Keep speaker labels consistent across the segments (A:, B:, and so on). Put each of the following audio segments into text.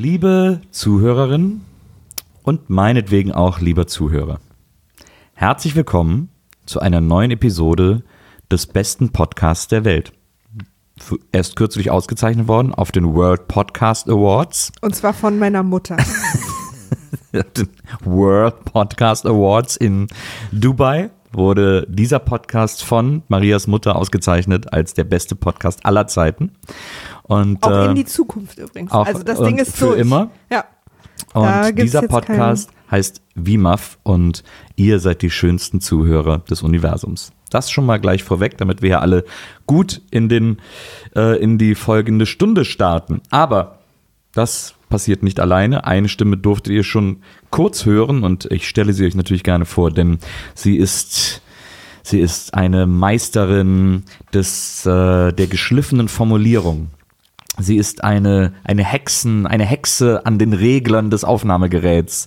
A: Liebe Zuhörerinnen und meinetwegen auch lieber Zuhörer, herzlich willkommen zu einer neuen Episode des besten Podcasts der Welt. Erst kürzlich ausgezeichnet worden auf den World Podcast Awards.
B: Und zwar von meiner Mutter.
A: Den World Podcast Awards in Dubai wurde dieser Podcast von Marias Mutter ausgezeichnet als der beste Podcast aller Zeiten. Und,
B: auch in die Zukunft übrigens.
A: Auch,
B: also das Ding ist
A: für
B: durch.
A: Immer.
B: Ja.
A: Und dieser Podcast heißt WIMAF und ihr seid die schönsten Zuhörer des Universums. Das schon mal gleich vorweg, damit wir hier alle gut in die folgende Stunde starten. Aber das passiert nicht alleine. Eine Stimme durftet ihr schon kurz hören und ich stelle sie euch natürlich gerne vor, denn sie ist eine Meisterin der geschliffenen Formulierung. Sie ist eine Hexe an den Reglern des Aufnahmegeräts.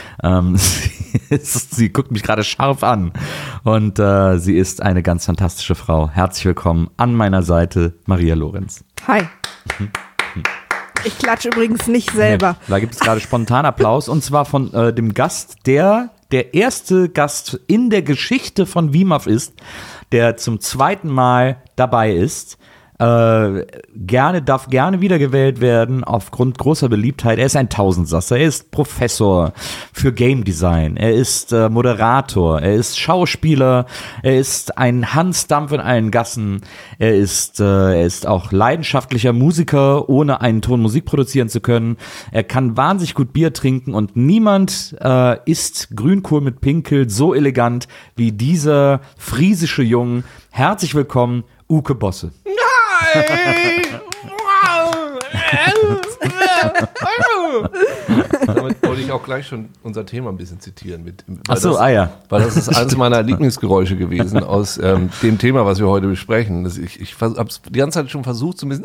A: Sie guckt mich gerade scharf an und sie ist eine ganz fantastische Frau. Herzlich willkommen an meiner Seite, Maria Lorenz.
B: Hi. Ich klatsche übrigens nicht selber.
A: Nee, da gibt es gerade spontan Applaus und zwar von dem Gast, der erste Gast in der Geschichte von WIMAF ist, der zum zweiten Mal dabei ist. Darf gerne wiedergewählt werden aufgrund großer Beliebtheit. Er ist ein Tausendsasser, er ist Professor für Game Design, er ist Moderator, er ist Schauspieler, er ist ein Hans Dampf in allen Gassen, er ist auch leidenschaftlicher Musiker, ohne einen Ton Musik produzieren zu können. Er kann wahnsinnig gut Bier trinken und niemand isst Grünkohl mit Pinkel so elegant wie dieser friesische Jung. Herzlich willkommen, Uke Bosse.
C: Damit wollte ich auch gleich schon unser Thema ein bisschen zitieren.
A: Ja.
C: Weil das ist eines meiner Lieblingsgeräusche gewesen aus dem Thema, was wir heute besprechen. Ich habe es die ganze Zeit schon versucht, so ein bisschen.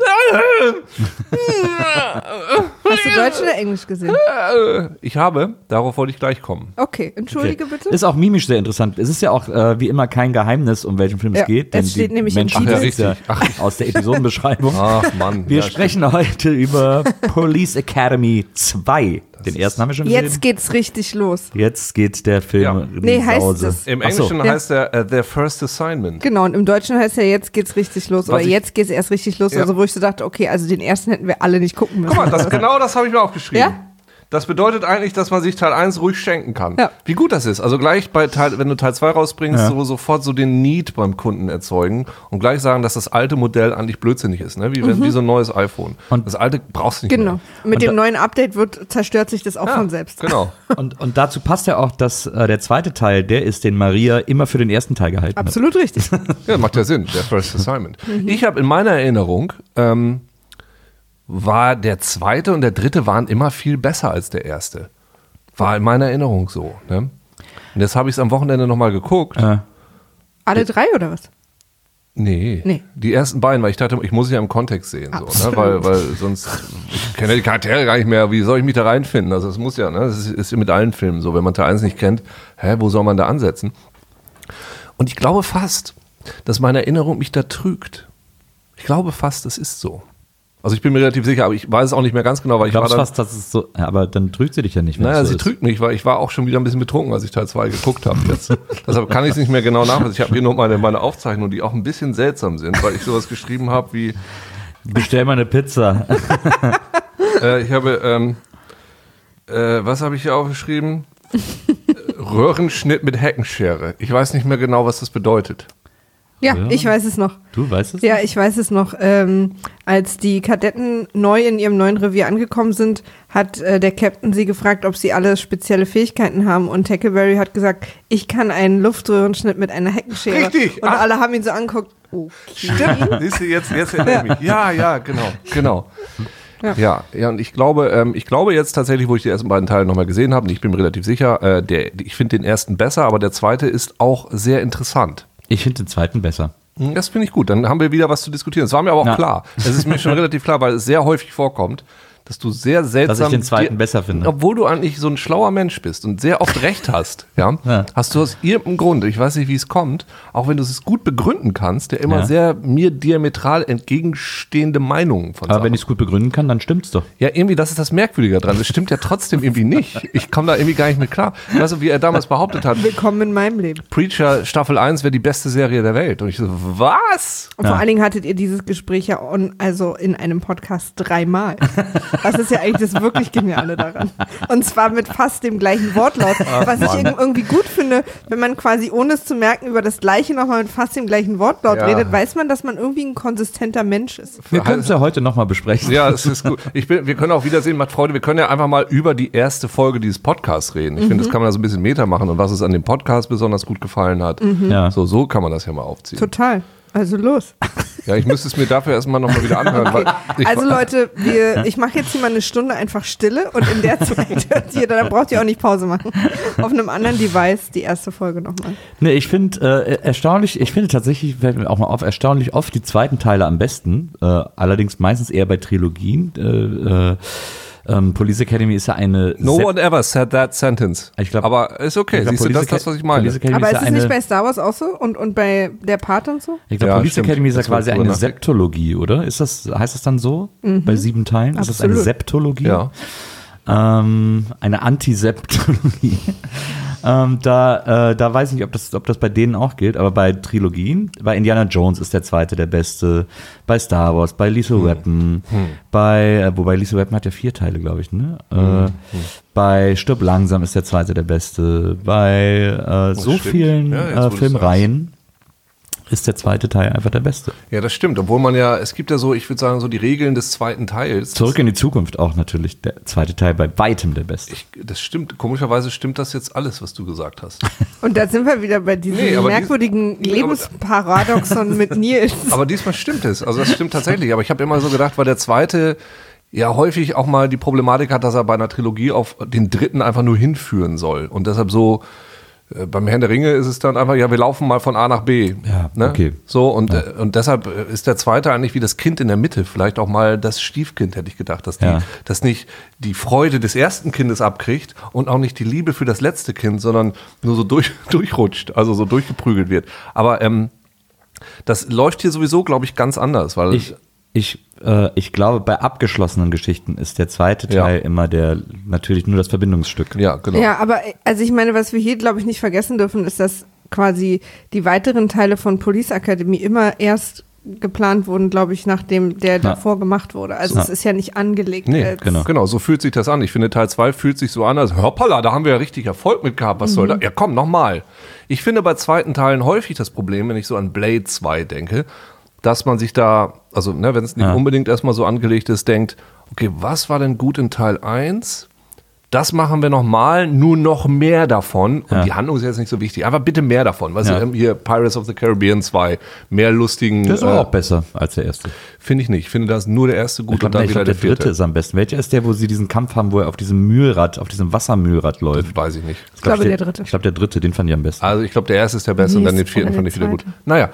B: Hast du Deutsch oder Englisch gesehen?
C: Darauf wollte ich gleich kommen.
B: Okay, entschuldige bitte.
A: Ist auch mimisch sehr interessant. Es ist ja auch wie immer kein Geheimnis, um welchen Film es geht.
B: Es steht nämlich im
A: Menschen
B: Titel.
A: Aus der Episodenbeschreibung.
C: Ach Mann.
A: Wir sprechen heute über Police Academy 2. Den ersten haben wir schon gesehen.
B: Jetzt geht's richtig los.
A: Jetzt geht der Film in die
B: heißt
A: Sause.
B: es.
C: Im Englischen heißt er Their First Assignment.
B: Genau, und im Deutschen heißt er jetzt geht's richtig los. Aber jetzt geht's erst richtig los.
C: Ja.
B: Also wo ich so dachte, okay, also den ersten hätten wir alle nicht gucken müssen.
C: Guck mal, das habe ich mir aufgeschrieben.
B: Ja?
C: Das bedeutet eigentlich, dass man sich Teil 1 ruhig schenken kann.
B: Ja.
C: Wie gut das ist. Also gleich wenn du Teil 2 rausbringst, sofort so den Need beim Kunden erzeugen und gleich sagen, dass das alte Modell eigentlich blödsinnig ist. Ne? Wie so ein neues iPhone. Und das alte brauchst du nicht mehr.
B: Mit dem neuen Update zerstört sich das auch von selbst.
C: Genau.
A: Und dazu passt ja auch, dass der zweite Teil der ist, den Maria immer für den ersten Teil gehalten hat.
B: Absolut richtig.
C: Ja, macht ja Sinn. Der First Assignment. Ich habe in meiner Erinnerung war der zweite und der dritte waren immer viel besser als der erste. War in meiner Erinnerung so. Ne? Und jetzt habe ich es am Wochenende nochmal geguckt.
B: Alle drei oder was?
C: Nee. Die ersten beiden, weil ich dachte, ich muss es ja im Kontext sehen. So, ne? Weil sonst, ich kenne die Charaktere gar nicht mehr, wie soll ich mich da reinfinden? Also es muss ja, ne? Das ist ja mit allen Filmen so, wenn man Teil 1 nicht kennt, wo soll man da ansetzen? Und ich glaube fast, dass meine Erinnerung mich da trügt. Ich glaube fast, das ist so. Also ich bin mir relativ sicher, aber ich weiß es auch nicht mehr ganz genau, weil ich war dann
A: fast, dass es so, aber dann trügt sie dich ja nicht mehr.
C: Naja, sie trügt mich, weil ich war auch schon wieder ein bisschen betrunken, als ich Teil 2 geguckt habe jetzt. Deshalb kann ich es nicht mehr genau nachvollziehen. Ich habe hier noch meine Aufzeichnungen, die auch ein bisschen seltsam sind, weil ich sowas geschrieben habe wie
A: bestell mal eine Pizza.
C: Ich habe, was habe ich hier aufgeschrieben? Röhrenschnitt mit Heckenschere. Ich weiß nicht mehr genau, was das bedeutet.
B: Ja, ich weiß es noch.
A: Du weißt es?
B: Ja, ich weiß es noch. Als die Kadetten neu in ihrem neuen Revier angekommen sind, hat der Captain sie gefragt, ob sie alle spezielle Fähigkeiten haben. Und Tackleberry hat gesagt, ich kann einen Luftröhrenschnitt mit einer Heckenschere.
C: Richtig.
B: Und alle haben ihn so angeguckt. Okay.
C: Stimmt. Siehst du, jetzt erinnere ich mich. Ja, genau. Ja, und ich glaube jetzt tatsächlich, wo ich die ersten beiden Teile nochmal gesehen habe, und ich bin mir relativ sicher, ich finde den ersten besser, aber der zweite ist auch sehr interessant.
A: Ich finde den zweiten besser.
C: Das finde ich gut, dann haben wir wieder was zu diskutieren. Das war mir aber auch klar. Es ist mir schon relativ klar, weil es sehr häufig vorkommt, dass du sehr seltsam...
A: Dass ich den zweiten besser finde.
C: Obwohl du eigentlich so ein schlauer Mensch bist und sehr oft recht hast, ja, hast du aus irgendeinem Grund, ich weiß nicht, wie es kommt, auch wenn du es gut begründen kannst, der immer sehr mir diametral entgegenstehende Meinungen von
A: Aber
C: Sachen.
A: wenn ich es gut begründen kann, dann stimmt's doch.
C: Ja, irgendwie, das ist das Merkwürdige dran. Das stimmt ja trotzdem irgendwie nicht. Ich komme da irgendwie gar nicht mit klar. Weißt du, wie er damals behauptet hat,
B: Willkommen in meinem Leben.
C: Preacher Staffel 1 wäre die beste Serie der Welt. Und ich so, was?
B: Und vor allen Dingen hattet ihr dieses Gespräch ja also in einem Podcast 3-mal. Das ist ja eigentlich das wirklich Geniale daran. Und zwar mit fast dem gleichen Wortlaut. Was ich irgendwie gut finde, wenn man quasi ohne es zu merken über das Gleiche nochmal mit fast dem gleichen Wortlaut redet, weiß man, dass man irgendwie ein konsistenter Mensch ist.
A: Wir können es ja heute nochmal besprechen.
C: Ja, es ist gut. Wir können auch Wiedersehen, macht Freude. Wir können ja einfach mal über die erste Folge dieses Podcasts reden. Ich finde, das kann man da so ein bisschen Meta machen und was es an dem Podcast besonders gut gefallen hat.
A: Ja.
C: So kann man das ja mal aufziehen.
B: Total. Also los.
C: Ja, ich müsste es mir dafür erstmal nochmal wieder anhören.
B: Okay.
C: Weil
B: Also Leute, ich mache jetzt hier mal eine Stunde einfach Stille und in der Zeit hört ihr, dann braucht ihr auch nicht Pause machen. Auf einem anderen Device die erste Folge nochmal.
A: Nee, ich finde tatsächlich, fällt mir auch mal auf, erstaunlich oft die zweiten Teile am besten. Allerdings meistens eher bei Trilogien. Police Academy ist ja eine...
C: No one ever said that sentence.
A: Ich glaub,
C: aber ist okay, siehst du, das ist das, was ich meine.
B: Aber ist es nicht bei Star Wars auch so und bei der Pate und so?
A: Ich glaube,
C: Ja,
A: Police
C: stimmt.
A: Academy ist ja
C: Das war
A: quasi
C: drüber
A: eine
C: nachdenken.
A: Septologie, oder? Heißt das dann so? Bei 7 Teilen? Ist das eine
B: Absolut.
A: Septologie?
C: Ja.
A: Eine Antiseptologie. Da weiß ich nicht, ob das bei denen auch gilt, aber bei Trilogien, bei Indiana Jones ist der zweite der beste, bei Star Wars, bei Lethal Weapon, wobei Lethal Weapon hat ja 4 Teile, glaube ich, ne? Bei Stirb langsam ist der zweite der beste, bei so
C: stimmt.
A: vielen
C: Ja, jetzt, wo du's
A: Filmreihen ist der zweite Teil einfach der beste.
C: Ja, das stimmt. Obwohl es gibt ja so, ich würde sagen, so die Regeln des zweiten Teils.
A: Zurück in die Zukunft auch natürlich der zweite Teil bei weitem der beste.
C: Das stimmt. Komischerweise stimmt das jetzt alles, was du gesagt hast.
B: Und da sind wir wieder bei diesem merkwürdigen Lebensparadoxon mit Nils.
C: Aber diesmal stimmt es. Also das stimmt tatsächlich. Aber ich habe immer so gedacht, weil der zweite ja häufig auch mal die Problematik hat, dass er bei einer Trilogie auf den dritten einfach nur hinführen soll. Und deshalb so, beim Herrn der Ringe ist es dann einfach, ja, wir laufen mal von A nach B.
A: Ja,
C: ne?
A: okay.
C: So, und deshalb ist der zweite eigentlich wie das Kind in der Mitte, vielleicht auch mal das Stiefkind, hätte ich gedacht, dass nicht die Freude des ersten Kindes abkriegt und auch nicht die Liebe für das letzte Kind, sondern nur so durchrutscht, also so durchgeprügelt wird. Aber das läuft hier sowieso, glaube ich, ganz anders, weil
A: ich glaube, bei abgeschlossenen Geschichten ist der zweite Teil immer natürlich nur das Verbindungsstück.
C: ja, genau.
B: Ja, aber also ich meine, was wir hier, glaube ich, nicht vergessen dürfen, ist, dass quasi die weiteren Teile von Police Academy immer erst geplant wurden, glaube ich, nachdem der davor gemacht wurde. Also es ist ja nicht angelegt.
C: Nee, genau, so fühlt sich das an. Ich finde, Teil 2 fühlt sich so an, als hoppala, da haben wir ja richtig Erfolg mit gehabt. Was soll da? Ja, komm, nochmal. Ich finde bei zweiten Teilen häufig das Problem, wenn ich so an Blade 2 denke, dass man sich da, also wenn es nicht unbedingt erstmal so angelegt ist, denkt, okay, was war denn gut in Teil 1? Das machen wir nochmal, nur noch mehr davon. Und die Handlung ist jetzt nicht so wichtig. Einfach bitte mehr davon. Weißt du, hier Pirates of the Caribbean 2, mehr lustigen.
A: Das ist auch besser als der erste.
C: Finde ich nicht. Ich finde, da ist nur der erste gut und dann wieder
A: der
C: der vierte.
A: dritte ist am besten. Welcher ist der, wo sie diesen Kampf haben, wo er auf diesem Mühlrad, auf diesem Wassermühlrad läuft?
C: Das weiß ich nicht.
B: Ich glaube, der dritte.
A: Ich glaube, der dritte, den fand ich am besten.
C: Also ich glaube, der erste ist der beste und dann den vierten fand ich wieder gut. Naja,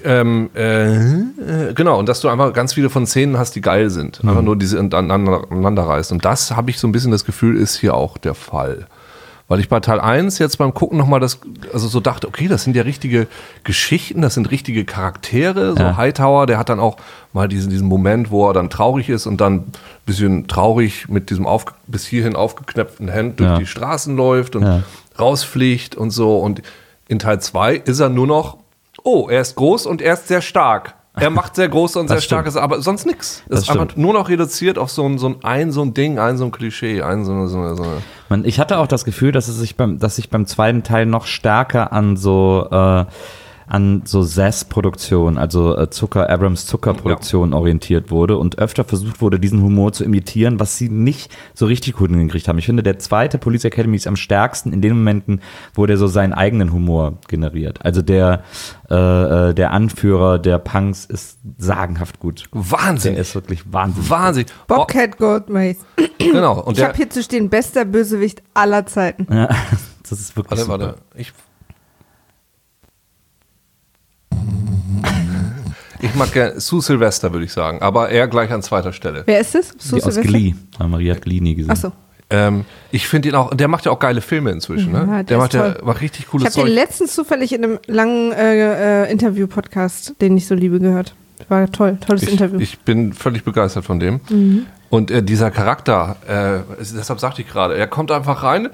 C: genau. Und dass du einfach ganz viele von Szenen hast, die geil sind. Einfach nur diese aneinander reißt. Und das habe ich so ein bisschen das Gefühl, ist hier auch der Fall. Weil ich bei Teil 1 jetzt beim Gucken nochmal so dachte, okay, das sind ja richtige Geschichten, das sind richtige Charaktere. So Hightower, der hat dann auch mal diesen Moment, wo er dann traurig ist und dann ein bisschen traurig mit diesem bis hierhin aufgeknöpften Hemd durch die Straßen läuft und rausfliegt und so. Und in Teil 2 ist er nur noch, er ist groß und er ist sehr stark. Er macht sehr große und sehr starke Sachen, aber sonst nichts. Es ist einfach nur noch reduziert auf so ein Ding, so ein Klischee,
A: Ich hatte auch das Gefühl, dass sich beim zweiten Teil noch stärker an so Sass-Produktion, also Abrams Zuckerproduktion orientiert wurde und öfter versucht wurde, diesen Humor zu imitieren, was sie nicht so richtig gut hingekriegt haben. Ich finde, der zweite Police Academy ist am stärksten in den Momenten, wo der so seinen eigenen Humor generiert. Also der Anführer der Punks ist sagenhaft gut.
C: Wahnsinn.
A: Der ist wirklich wahnsinnig.
C: Wahnsinn.
B: Bobcat Goldthwait.
C: Genau. Und
B: ich habe hier zu stehen, bester Bösewicht aller Zeiten.
A: Ja, das ist wirklich super.
C: Warte. Ich mag gerne Sue Sylvester, würde ich sagen, aber eher gleich an zweiter Stelle.
B: Wer ist das?
A: Die aus Glee. Maria hat Glee nie gesehen.
B: Ach so.
C: Ich finde ihn auch, der macht ja auch geile Filme inzwischen, ne?
B: Ja,
C: Der macht richtig cooles
B: Ich habe den letztens zufällig in einem langen Interview-Podcast, den ich so liebe, gehört. War toll, tolles Interview.
C: Ich bin völlig begeistert von dem. Und dieser Charakter, deshalb sagte ich gerade, er kommt einfach rein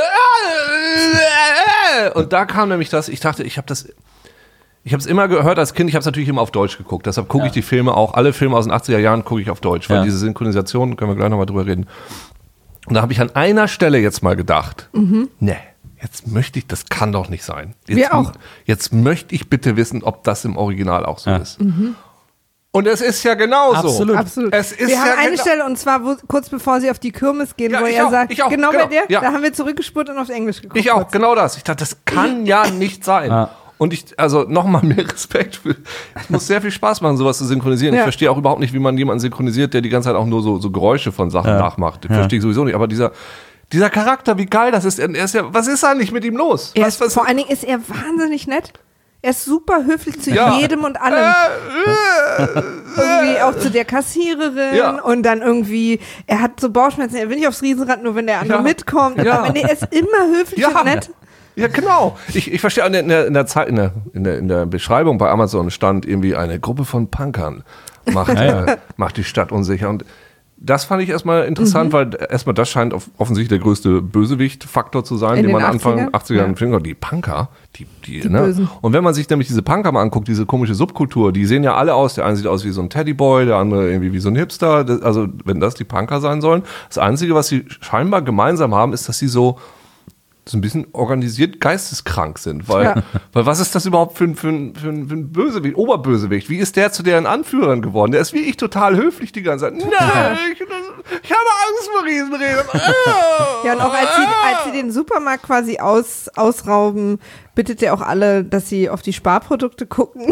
C: und da kam nämlich das, ich dachte, ich habe es immer gehört als Kind, ich habe es natürlich immer auf Deutsch geguckt, deshalb gucke ich die Filme auch, alle Filme aus den 80er Jahren gucke ich auf Deutsch, weil diese Synchronisation, können wir gleich nochmal drüber reden. Und da habe ich an einer Stelle jetzt mal gedacht, ne, jetzt möchte ich, das kann doch nicht sein.
B: Wir auch.
C: Jetzt möchte ich bitte wissen, ob das im Original auch so ist. Und es ist ja genauso.
B: Absolut.
C: Es ist
B: wir haben eine Stelle, und zwar kurz bevor sie auf die Kirmes gehen, wo er sagt, genau bei der, da haben wir zurückgespurt und auf Englisch geguckt.
C: Ich auch, genau das. Ich dachte, das kann ja nicht sein. Und also nochmal mehr Respekt für, es muss sehr viel Spaß machen, sowas zu synchronisieren. Ich verstehe auch überhaupt nicht, wie man jemanden synchronisiert, der die ganze Zeit auch nur so Geräusche von Sachen nachmacht. Verstehe ich sowieso nicht. Aber dieser Charakter, wie geil das ist, er ist ja, was ist eigentlich mit ihm los?
B: Vor allen Dingen ist er wahnsinnig nett. Er ist super höflich zu jedem und allem. Irgendwie auch zu der Kassiererin und dann irgendwie, er hat so Bauchschmerzen, er will nicht aufs Riesenrad, nur wenn der andere mitkommt. Aber er ist immer höflich und nett.
C: Ja, genau. Ich verstehe, in der Beschreibung bei Amazon stand irgendwie eine Gruppe von Punkern macht die Stadt unsicher. Und das fand ich erstmal interessant, weil erstmal das scheint offensichtlich der größte Bösewicht-Faktor zu sein, den man Anfang 80er Jahren die Punker, die ne? Und wenn man sich nämlich diese Punker mal anguckt, diese komische Subkultur, die sehen ja alle aus, der eine sieht aus wie so ein Teddyboy, der andere irgendwie wie so ein Hipster, also wenn das die Punker sein sollen. Das Einzige, was sie scheinbar gemeinsam haben, ist, dass sie so ein bisschen organisiert geisteskrank sind, weil was ist das überhaupt für ein Bösewicht, Oberbösewicht? Wie ist der zu deren Anführern geworden? Der ist wie ich total höflich die ganze Zeit. Nein, ich habe Angst vor Riesenrädern.
B: Ja, und auch als sie den Supermarkt quasi ausrauben, bittet er auch alle, dass sie auf die Sparprodukte gucken.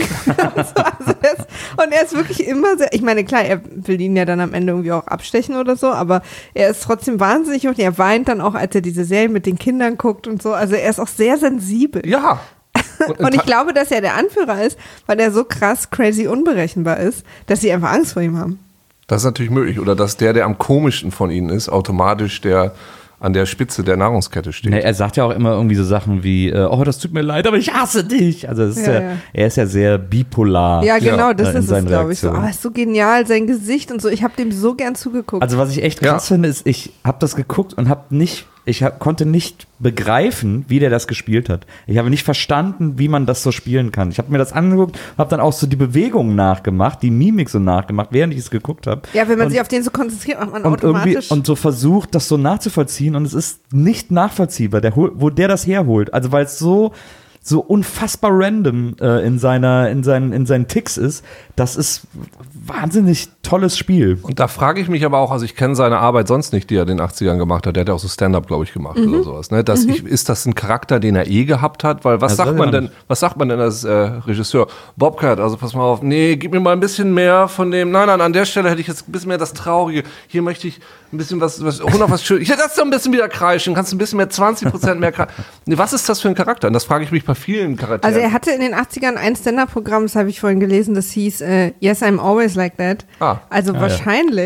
B: Und er ist wirklich immer sehr, ich meine, klar, er will ihn ja dann am Ende irgendwie auch abstechen oder so, aber er ist trotzdem wahnsinnig und er weint dann auch, als er diese Serie mit den Kindern guckt und so. Also er ist auch sehr sensibel.
C: Ja.
B: Und ich glaube, dass er der Anführer ist, weil er so krass crazy unberechenbar ist, dass sie einfach Angst vor ihm haben.
C: Das ist natürlich möglich. Oder dass der am komischsten von ihnen ist, automatisch der an der Spitze der Nahrungskette steht.
A: Nee, er sagt ja auch immer irgendwie so Sachen wie, oh, das tut mir leid, aber ich hasse dich. Also das ist er ist ja sehr bipolar.
B: Ja, genau, das ist es, glaube ich. So. Aber ist so genial, sein Gesicht und so. Ich habe dem so gern zugeguckt.
A: Also was ich echt krass finde, ist, ich habe das geguckt und konnte nicht begreifen, wie der das gespielt hat. Ich habe nicht verstanden, wie man das so spielen kann. Ich habe mir das angeguckt, habe dann auch so die Bewegungen nachgemacht, die Mimik so nachgemacht, während ich es geguckt habe.
B: Ja, wenn man sich auf den so konzentriert, macht man automatisch.
A: Und so versucht, das so nachzuvollziehen und es ist nicht nachvollziehbar, wo der das herholt. Also weil es so unfassbar random in seinen Ticks ist. Das ist wahnsinnig tolles Spiel.
C: Und da frage ich mich aber auch, also ich kenne seine Arbeit sonst nicht, die er in den 80ern gemacht hat. Der hat ja auch so Stand-up, glaube ich, gemacht oder sowas. Ne? Ist das ein Charakter, den er gehabt hat? Weil was sagt man denn als Regisseur? Bobcat, also pass mal auf, nee, gib mir mal ein bisschen mehr von dem, nein, an der Stelle hätte ich jetzt ein bisschen mehr das Traurige. Hier möchte ich ein bisschen was schön. Ich hätte das so ein bisschen wieder kreischen, kannst ein bisschen mehr, 20% mehr kreischen. Nee, was ist das für ein Charakter? Und das frage ich mich bei vielen Charakteren.
B: Also er hatte in den 80ern ein Stand-up-Programm, das habe ich vorhin gelesen, das hieß Yes, I'm Always Like That. Also wahrscheinlich.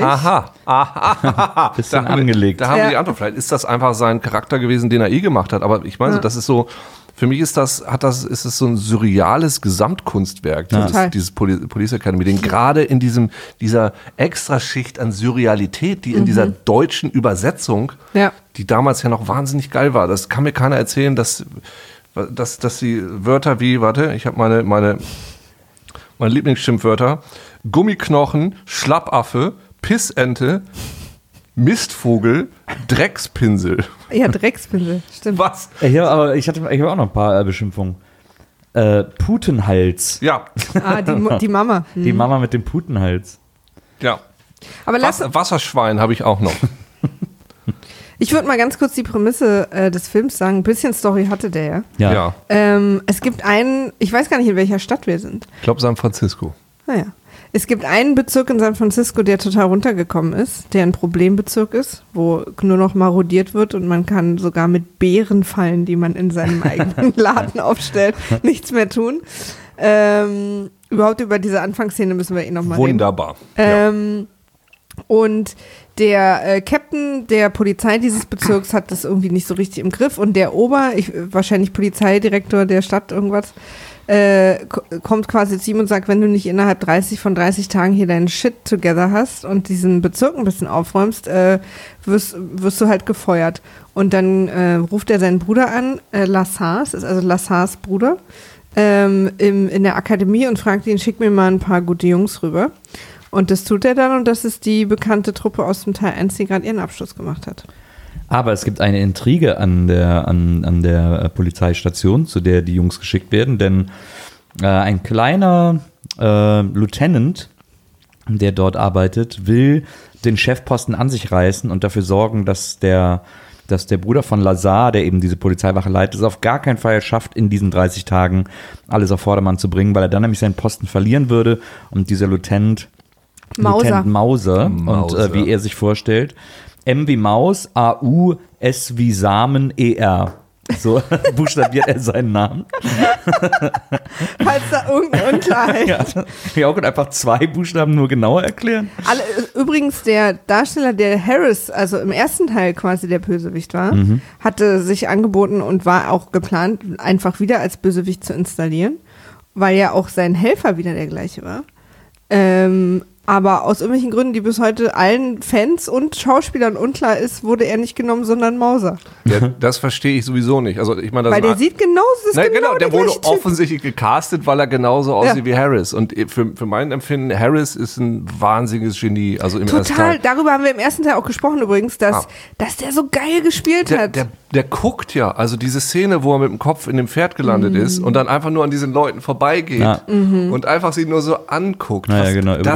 C: Aha.
A: Bisschen angelegt.
C: Da haben wir die Antwort. Vielleicht ist das einfach sein Charakter gewesen, den er gemacht hat. Aber ich meine, das ist so, für mich ist es so ein surreales Gesamtkunstwerk, dieses Police Academy, den gerade in dieser Extraschicht an Surrealität, die in dieser deutschen Übersetzung, die damals ja noch wahnsinnig geil war. Das kann mir keiner erzählen, dass die Wörter wie, ich habe meine Lieblingsschimpfwörter, Gummiknochen, Schlappaffe, Pissente, Mistvogel, Dreckspinsel.
B: Ja, Dreckspinsel, stimmt.
C: Was?
A: Ich habe auch noch ein paar Beschimpfungen. Putenhals.
C: Ja.
B: Die Mama.
A: Die Mama mit dem Putenhals.
C: Ja.
B: Aber
C: Wasserschwein habe ich auch noch.
B: Ich würde mal ganz kurz die Prämisse des Films sagen. Ein bisschen Story hatte der
C: Ja.
B: Es gibt einen, ich weiß gar nicht, in welcher Stadt wir sind.
C: Ich glaube San Francisco.
B: Naja. Es gibt einen Bezirk in San Francisco, der total runtergekommen ist, der ein Problembezirk ist, wo nur noch marodiert wird und man kann sogar mit Bärenfallen, die man in seinem eigenen Laden aufstellt, nichts mehr tun. Überhaupt über diese Anfangsszene müssen wir nochmal reden.
C: Wunderbar.
B: Und der Captain der Polizei dieses Bezirks hat das irgendwie nicht so richtig im Griff und der wahrscheinlich Polizeidirektor der Stadt irgendwas, kommt quasi zu ihm und sagt, wenn du nicht innerhalb 30 Tagen hier deinen Shit together hast und diesen Bezirk ein bisschen aufräumst, wirst du halt gefeuert. Und dann ruft er seinen Bruder an, Lassars, ist also Lassars Bruder, in der Akademie und fragt ihn, schick mir mal ein paar gute Jungs rüber. Und das tut er dann und das ist die bekannte Truppe aus dem Teil 1, die gerade ihren Abschluss gemacht hat.
A: Aber es gibt eine Intrige an der Polizeistation, zu der die Jungs geschickt werden, denn ein kleiner Lieutenant, der dort arbeitet, will den Chefposten an sich reißen und dafür sorgen, dass der Bruder von Lazar, der eben diese Polizeiwache leitet, es auf gar keinen Fall schafft, in diesen 30 Tagen alles auf Vordermann zu bringen, weil er dann nämlich seinen Posten verlieren würde und dieser Lieutenant Mauser. Und wie er sich vorstellt, M wie Maus, A-U, S wie Samen, E-R. So buchstabiert er seinen Namen.
B: Falls da irgendeine Unklarheit.
A: Ja, auch einfach 2 Buchstaben nur genauer erklären.
B: Übrigens, der Darsteller, der Harris, also im ersten Teil quasi der Bösewicht war, hatte sich angeboten und war auch geplant, einfach wieder als Bösewicht zu installieren, weil ja auch sein Helfer wieder der gleiche war. Aber aus irgendwelchen Gründen, die bis heute allen Fans und Schauspielern unklar ist, wurde er nicht genommen, sondern Mauser.
C: Ja, das verstehe ich sowieso nicht. Also ich meine,
B: weil der sieht genau
C: der wurde
B: Typ.
C: offensichtlich gecastet, weil er genauso aussieht wie Harris. Und für mein Empfinden, Harris ist ein wahnsinniges Genie. Also im ersten Teil.
B: Darüber haben wir im ersten Teil auch gesprochen übrigens, dass der so geil gespielt hat.
C: Der guckt ja, also diese Szene, wo er mit dem Kopf in dem Pferd gelandet ist und dann einfach nur an diesen Leuten vorbeigeht und einfach sie nur so anguckt.
A: Ja, genau.
B: Über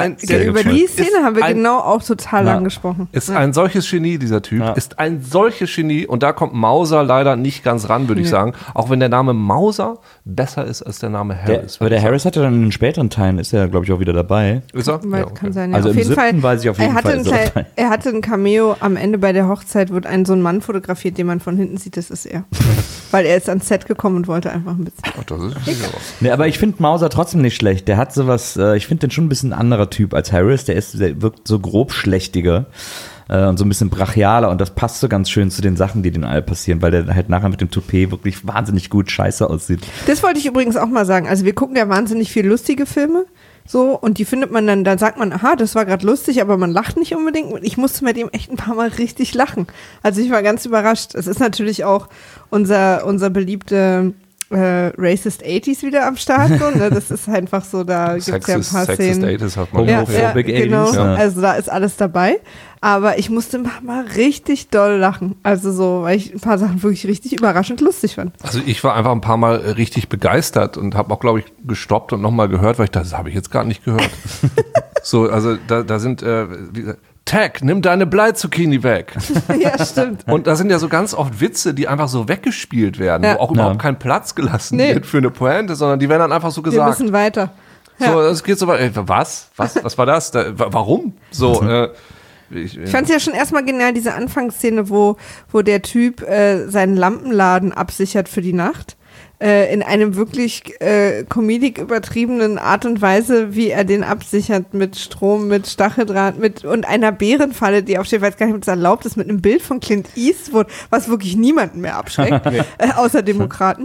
B: die Szene haben wir genau auch total lang gesprochen.
C: Ist ein solches Genie, dieser Typ. Ist ein solches Genie. Und da kommt Mauser leider nicht ganz ran, würde ich sagen. Auch wenn der Name Mauser besser ist als der Name Harris.
A: Aber der Harris hatte dann in den späteren Teilen, ist er, glaube ich, auch wieder dabei.
C: Ist er?
B: Ja, okay. Kann sein, ja.
A: Also
B: auf
A: im
B: jeden
A: 7.
B: Fall,
A: weiß ich auf jeden Fall.
B: Er hatte ein Cameo am Ende bei der Hochzeit, wird so ein Mann fotografiert, den man von hinten sieht, das ist er. Weil er ist ans Set gekommen und wollte einfach ein bisschen.
C: Ach, das ist sicher.
A: Nee, aber ich finde Mauser trotzdem nicht schlecht. Der hat sowas, ich finde den schon ein bisschen anderer Typ als Harris. Der wirkt so grobschlächtiger und so ein bisschen brachialer und das passt so ganz schön zu den Sachen, die den all passieren, weil der halt nachher mit dem Toupet wirklich wahnsinnig gut scheiße aussieht.
B: Das wollte ich übrigens auch mal sagen. Also wir gucken ja wahnsinnig viel lustige Filme. So, und die findet man dann sagt man, aha, das war gerade lustig, aber man lacht nicht unbedingt. Ich musste mit dem echt ein paar Mal richtig lachen. Also ich war ganz überrascht. Es ist natürlich auch unser beliebte Racist 80s wieder am Start. So, ne? Das ist einfach so, da gibt es ja ein paar Szenen.
C: 80s hat man
B: genau. Ja. Also da ist alles dabei. Aber ich musste mal richtig doll lachen. Also so, weil ich ein paar Sachen wirklich richtig überraschend lustig fand.
C: Also ich war einfach ein paar Mal richtig begeistert und habe auch, glaube ich, gestoppt und nochmal gehört, weil ich dachte, das habe ich jetzt gar nicht gehört. So, also da sind Tag, nimm deine Blei-Zucchini weg.
B: Ja, stimmt.
C: Und da sind ja so ganz oft Witze, die einfach so weggespielt werden, wo auch überhaupt kein Platz gelassen wird für eine Pointe, sondern die werden dann einfach so gesagt.
B: Wir müssen weiter. Ja.
C: So, es geht so weiter. Was war das? Warum? So,
B: ich fand es ja schon erstmal genial, diese Anfangsszene, wo der Typ seinen Lampenladen absichert für die Nacht. In einem wirklich Comedic übertriebenen Art und Weise, wie er den absichert mit Strom, mit Stacheldraht, und einer Bärenfalle, die aufsteht, weil es gar nicht mehr erlaubt ist, mit einem Bild von Clint Eastwood, was wirklich niemanden mehr abschreckt, außer Demokraten.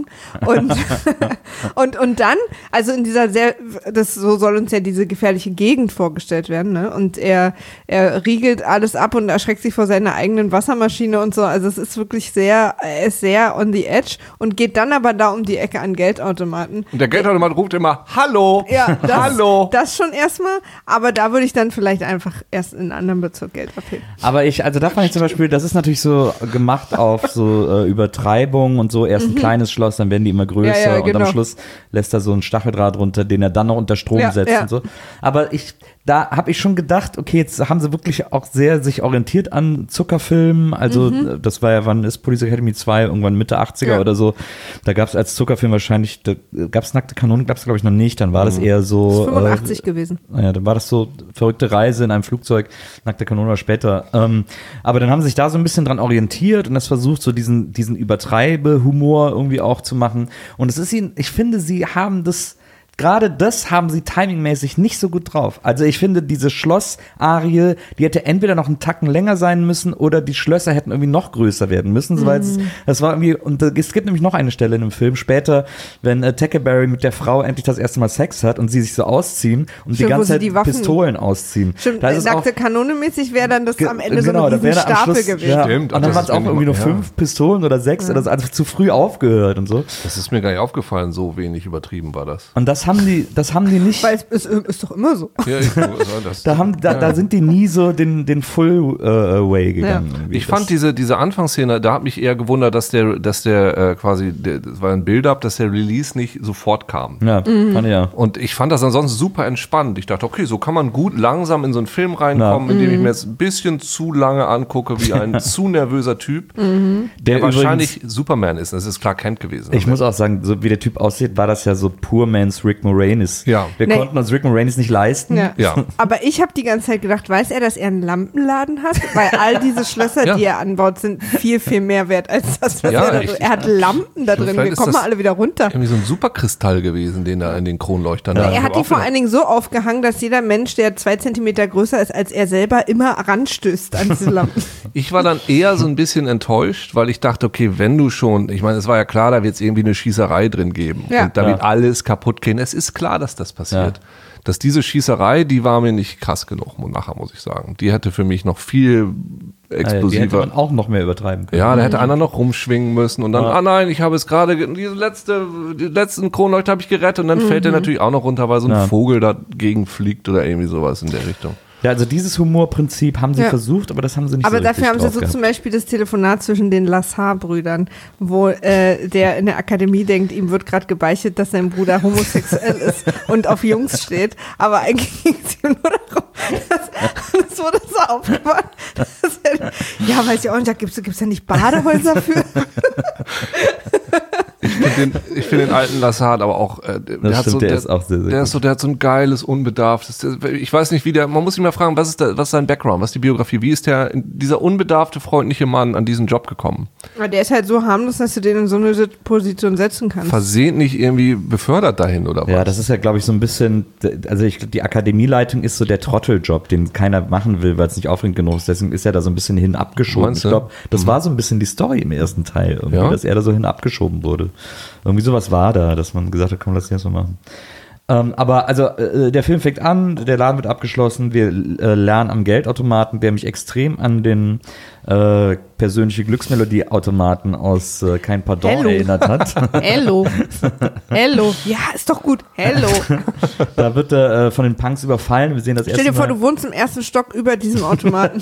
B: Und dann, also in dieser so soll uns ja diese gefährliche Gegend vorgestellt werden, ne? Und er riegelt alles ab und erschreckt sich vor seiner eigenen Wassermaschine und so. Also es ist wirklich er ist sehr on the edge und geht dann aber da um die Ecke an Geldautomaten.
C: Und der Geldautomat ruft immer, hallo,
B: ja,
C: hallo.
B: Das schon erstmal, aber da würde ich dann vielleicht einfach erst in einem anderen Bezirk Geld abheben.
A: Aber da fand ich zum Beispiel, das ist natürlich so gemacht auf so Übertreibung und so, erst ein kleines Schloss, dann werden die immer größer und am Schluss lässt er so einen Stacheldraht runter, den er dann noch unter Strom setzt und so. Aber da habe ich schon gedacht, okay, jetzt haben sie wirklich auch sehr sich orientiert an Zuckerfilmen, also das war ja, wann ist Police Academy 2, irgendwann Mitte 80er oder so, da gab es als Zuckerfilm wahrscheinlich, da gab es Nackte Kanone, gab es glaube ich noch nicht, dann war das eher so.
B: Das ist 85 gewesen.
A: Ja, dann war das so verrückte Reise in einem Flugzeug, Nackte Kanone oder später. Aber dann haben sie sich da so ein bisschen dran orientiert und das versucht, so diesen Übertreibe-Humor irgendwie auch zu machen. Und es ist ich finde, sie haben das gerade das haben sie timingmäßig nicht so gut drauf. Also ich finde, diese Schloss-Arie, die hätte entweder noch einen Tacken länger sein müssen oder die Schlösser hätten irgendwie noch größer werden müssen, weil das war irgendwie, und es gibt nämlich noch eine Stelle in dem Film später, wenn Tackleberry mit der Frau endlich das erste Mal Sex hat und sie sich so ausziehen und die ganze Zeit die Pistolen ausziehen.
B: Stimmt, nackte Kanone mäßig wäre dann das am Ende
A: genau,
B: so ein Stapel gewesen.
A: Ja.
C: Stimmt.
A: Und dann waren es auch irgendwie nur 5 Pistolen oder 6 oder so, also zu früh aufgehört und so.
C: Das ist mir gar nicht aufgefallen, so wenig übertrieben war das.
A: Und das haben die nicht.
B: Weil es ist doch immer so.
C: Ja,
A: da sind die nie so den Full Way gegangen.
C: Ja. Ich fand diese Anfangsszene, da hat mich eher gewundert, dass der quasi, das war ein Build-up, dass der Release nicht sofort kam.
A: Ja, fand ich ja.
C: Und ich fand das ansonsten super entspannt. Ich dachte, okay, so kann man gut langsam in so einen Film reinkommen, indem ich mir jetzt ein bisschen zu lange angucke, wie ein zu nervöser Typ, der wahrscheinlich Superman ist. Das ist Clark Kent gewesen.
A: Ich muss auch sagen, so wie der Typ aussieht, war das ja so Poor Man's Rick Moranis.
C: Ja.
A: Wir konnten uns Rick Moranis nicht leisten.
C: Ja.
B: Aber ich habe die ganze Zeit gedacht, weiß er, dass er einen Lampenladen hat? Weil all diese Schlösser, die er anbaut, sind viel, viel mehr wert als das, was er hat Lampen da drin. Wir kommen mal alle wieder runter.
C: Irgendwie so ein Superkristall gewesen, den er in den Kronleuchtern hat.
B: Er hat die vor allen Dingen so aufgehangen, dass jeder Mensch, der 2 Zentimeter größer ist als er selber, immer ranstößt an diese Lampen.
C: Ich war dann eher so ein bisschen enttäuscht, weil ich dachte, okay, wenn du schon, ich meine, es war ja klar, da wird es irgendwie eine Schießerei drin geben.
B: Ja.
C: Und da wird alles kaputt gehen. Es ist klar, dass das passiert.
A: Ja.
C: Dass diese Schießerei, die war mir nicht krass genug, nachher muss ich sagen. Die hätte für mich noch viel explosiver. Die
A: hätte man auch noch mehr übertreiben können.
C: Ja, da hätte einer noch rumschwingen müssen und dann, nein, ich habe es gerade, die letzten Kronleuchter habe ich gerettet und dann fällt der natürlich auch noch runter, weil so ein Vogel dagegen fliegt oder irgendwie sowas in der Richtung.
A: Ja, also dieses Humorprinzip haben sie versucht, aber das haben sie nicht
B: aber
A: so richtig
B: dafür haben sie so
A: gehabt.
B: zum Beispiel das Telefonat zwischen den Lassar-Brüdern, wo der in der Akademie denkt, ihm wird gerade gebeichtet, dass sein Bruder homosexuell ist und auf Jungs steht, aber eigentlich ging es ihm nur darum, das wurde so aufgefallen, ja, weiß ich auch nicht, da gibt's ja nicht Badehäuser für.
C: Ich finde den alten Lassard aber auch, der hat so ein geiles, unbedarftes, ich weiß nicht, man muss ihn mal fragen, was ist sein Background, was ist die Biografie, wie ist dieser unbedarfte, freundliche Mann an diesen Job gekommen?
B: Ja, der ist halt so harmlos, dass du den in so eine Position setzen kannst.
C: Versehentlich irgendwie befördert dahin, oder was?
A: Ja, das ist ja, glaube ich, so ein bisschen, also die Akademieleitung ist so der Trotteljob, den keiner machen will, weil es nicht aufregend genug ist, deswegen ist er da so ein bisschen hin abgeschoben. Ich glaube, das war so ein bisschen die Story im ersten Teil, dass er da so hin abgeschoben wurde. Irgendwie sowas war da, dass man gesagt hat, komm, lass das mal machen. Aber also der Film fängt an, der Laden wird abgeschlossen, wir lernen am Geldautomaten, der mich extrem an den persönliche Glücksmelodie-Automaten aus Kein Pardon erinnert hat.
B: Hello. Ja, ist doch gut. Hello.
A: Da wird er von den Punks überfallen. Wir sehen das
B: Stell dir vor, du wohnst im 1. Stock über diesem Automaten.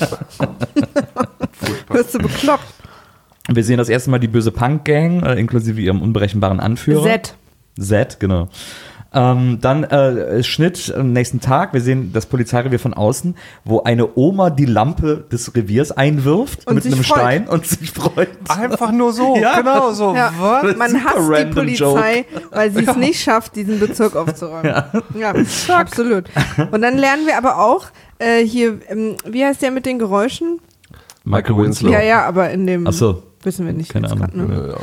B: Wirst du bekloppt.
A: Wir sehen das erste Mal die böse Punk-Gang, inklusive ihrem unberechenbaren Anführer. Z, genau. Dann Schnitt am nächsten Tag. Wir sehen das Polizeirevier von außen, wo eine Oma die Lampe des Reviers einwirft und mit einem Stein und sich freut.
C: Einfach nur so, genau so.
B: Ja. Man hasst die Polizei, weil sie es nicht schafft, diesen Bezirk aufzuräumen. Ja, absolut. Und dann lernen wir aber auch hier, wie heißt der mit den Geräuschen?
C: Michael Winslow.
B: Ja, aber in dem...
A: Ach so.
B: Wissen wir nicht.
A: Keine Ahnung.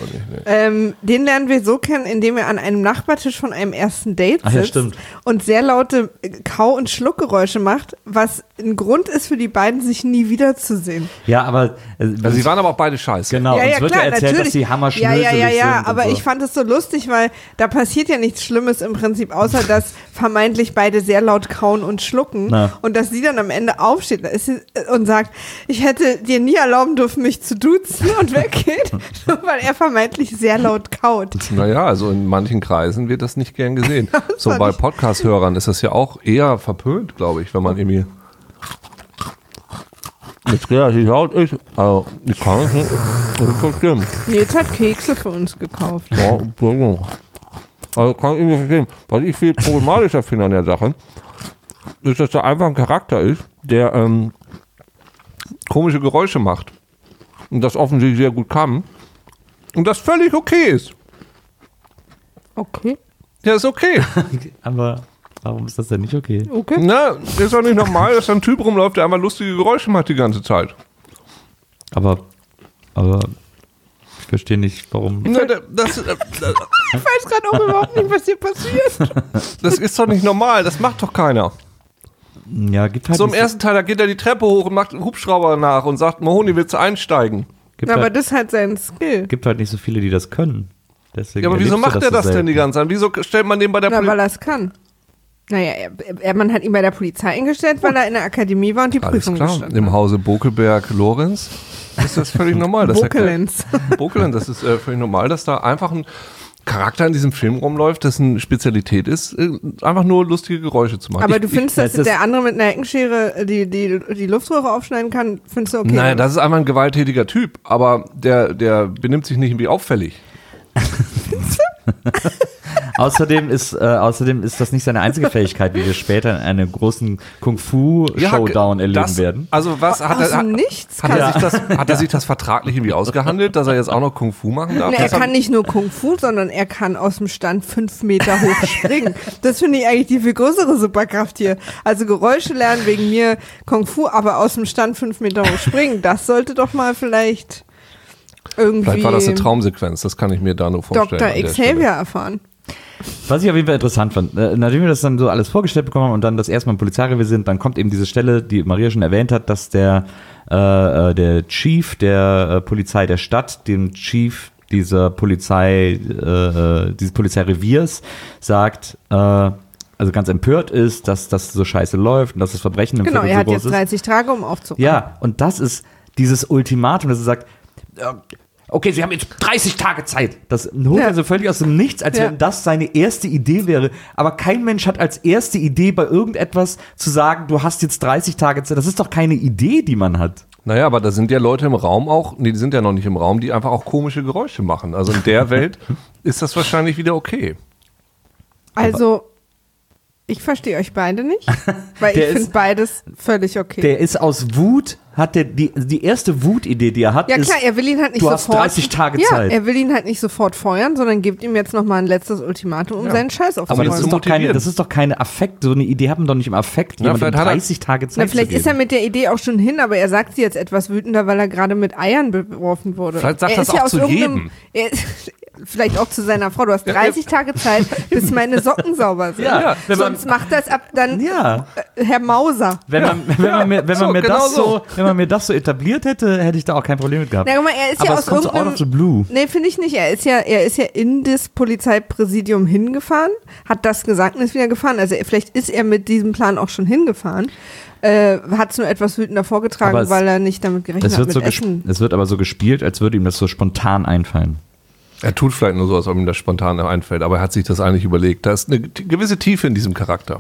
B: Den lernen wir so kennen, indem er an einem Nachbartisch von einem ersten Date sitzt und sehr laute Kau- und Schluckgeräusche macht, was ein Grund ist für die beiden, sich nie wiederzusehen.
A: Ja, aber...
C: Also sie waren aber auch beide scheiße.
A: Genau, uns wird ja erzählt, dass sie hammerschnöselig sind.
B: Ja, aber ich fand es so lustig, weil da passiert ja nichts Schlimmes im Prinzip, außer dass vermeintlich beide sehr laut kauen und schlucken und dass sie dann am Ende aufsteht und sagt, ich hätte dir nie erlauben dürfen, mich zu duzen und weggeht, nur weil er vermeintlich sehr laut kaut.
C: Naja, also in manchen Kreisen wird das nicht gern gesehen. So bei Podcast-Hörern ist das ja auch eher verpönt, glaube ich, wenn man irgendwie mit relativ laut ist. Also, ich kann es nicht verstehen.
B: Nils hat Kekse für uns gekauft.
C: Ja, also kann ich irgendwie verstehen. Was ich viel problematischer finde an der Sache, ist, dass da einfach ein Charakter ist, der komische Geräusche macht. Und das offensichtlich sehr gut kann. Und das völlig okay ist.
B: Okay.
C: Ja, ist okay.
A: Aber warum ist das denn nicht okay?
B: Okay.
C: Na, ist doch nicht normal, dass da ein Typ rumläuft, der einfach lustige Geräusche macht die ganze Zeit.
A: Aber ich verstehe nicht, warum.
C: Ich weiß
B: gerade auch überhaupt nicht, was hier passiert.
C: Das ist doch nicht normal, das macht doch keiner.
A: Ja, gibt halt
C: So im ersten Teil, da geht er die Treppe hoch und macht einen Hubschrauber nach und sagt, Mahoney, willst du einsteigen?
B: Aber das ist halt sein Skill.
A: Gibt halt nicht so viele, die das können. Deswegen
C: Ja, aber wieso macht er das denn die ganze Zeit? Wieso stellt man den bei der
B: Weil
C: Polizei?
B: er es kann. Naja, man hat ihn bei der Polizei eingestellt, weil er in der Akademie war und die
C: Alles
B: Prüfung
C: klar,
B: bestanden
C: im
B: hat.
C: Hause Bokelberg-Lorenz ist das völlig normal.
B: Bokelenz.
C: Bokelenz, das ist völlig normal, dass da einfach ein Charakter in diesem Film rumläuft, dessen Spezialität ist, einfach nur lustige Geräusche zu machen.
B: Aber du findest, dass der andere mit einer Heckenschere die Luftröhre aufschneiden kann, findest du okay?
C: Nein, das ist einfach ein gewalttätiger Typ, aber der benimmt sich nicht irgendwie auffällig.
A: Außerdem ist das nicht seine einzige Fähigkeit, wie wir später in einem großen Kung-Fu-Showdown erleben werden.
C: Also was hat er sich das vertraglich irgendwie ausgehandelt, dass er jetzt auch noch Kung-Fu machen darf?
B: Nee, er kann nicht nur Kung-Fu, sondern er kann aus dem Stand 5 Meter hoch springen. Das finde ich eigentlich die viel größere Superkraft hier. Also Geräusche lernen wegen mir Kung-Fu, aber aus dem Stand 5 Meter hoch springen, das sollte doch mal vielleicht irgendwie
C: Vielleicht war das eine Traumsequenz, das kann ich mir da nur vorstellen.
B: Dr. Xavier erfahren.
A: Was ich auf jeden Fall interessant fand, nachdem wir das dann so alles vorgestellt bekommen haben und dann das erste Mal im Polizeirevier sind, dann kommt eben diese Stelle, die Maria schon erwähnt hat, dass der Chief der Polizei der Stadt, dem Chief dieses Polizeireviers sagt, also ganz empört ist, dass das so scheiße läuft und dass das Verbrechen im
B: Genau,
A: Viertel
B: er hat
A: so
B: jetzt
A: groß
B: 30 Tage, um aufzuräumen.
A: Ja, und das ist dieses Ultimatum, dass er sagt, okay, Sie haben jetzt 30 Tage Zeit. Das holt er so völlig aus dem Nichts, als wenn das seine erste Idee wäre. Aber kein Mensch hat als erste Idee bei irgendetwas zu sagen, du hast jetzt 30 Tage Zeit. Das ist doch keine Idee, die man hat.
C: Naja, aber da sind ja Leute im Raum auch, nee, die sind ja noch nicht im Raum, die einfach auch komische Geräusche machen. Also in der Welt ist das wahrscheinlich wieder okay.
B: Also, ich verstehe euch beide nicht, weil ich finde beides völlig okay.
A: Der ist aus Wut, hat der die erste Wutidee, die er hat,
B: ja
A: ist,
B: klar, er will ihn halt nicht
A: du
B: sofort.
A: hast 30 Tage Zeit.
B: Ja, er will ihn halt nicht sofort feuern, sondern gibt ihm jetzt nochmal ein letztes Ultimatum, um seinen Scheiß
A: aber
B: aufzuräumen.
A: das ist doch keine Affekt, so eine Idee hat man doch nicht im Affekt,
C: Ja,
A: jemandem 30 Tage Zeit
B: vielleicht
A: zu geben.
B: ist er mit der Idee auch schon hin, aber er sagt sie jetzt etwas wütender, weil er gerade mit Eiern beworfen wurde.
C: Vielleicht sagt
B: er
C: das
B: ist
C: auch
B: aus
C: zu
B: irgendeinem-
C: jedem.
B: Vielleicht auch zu seiner Frau. Du hast 30 Tage Zeit, bis meine Socken sauber sind.
A: Ja, wenn man-
B: Sonst macht das ab dann
A: Ja.
B: Herr Mauser.
A: Wenn man mir das so etabliert hätte, hätte ich da auch kein Problem mit gehabt.
B: Na, guck mal, er ist
A: aber
B: ja
A: es
B: aus
A: kommt so out
B: irgendeinem...
A: of the blue.
B: Nee, finde ich nicht. Er ist ja in das Polizeipräsidium hingefahren, hat das gesagt und ist wieder gefahren. Also vielleicht ist er mit diesem Plan auch schon hingefahren. Hat es nur etwas wütender vorgetragen, weil er nicht damit gerechnet hat mit Essen.
A: Es wird aber so gespielt, als würde ihm das so spontan einfallen.
C: Er tut vielleicht nur so, als ob ihm das spontan einfällt, aber er hat sich das eigentlich überlegt. Da ist eine gewisse Tiefe in diesem Charakter.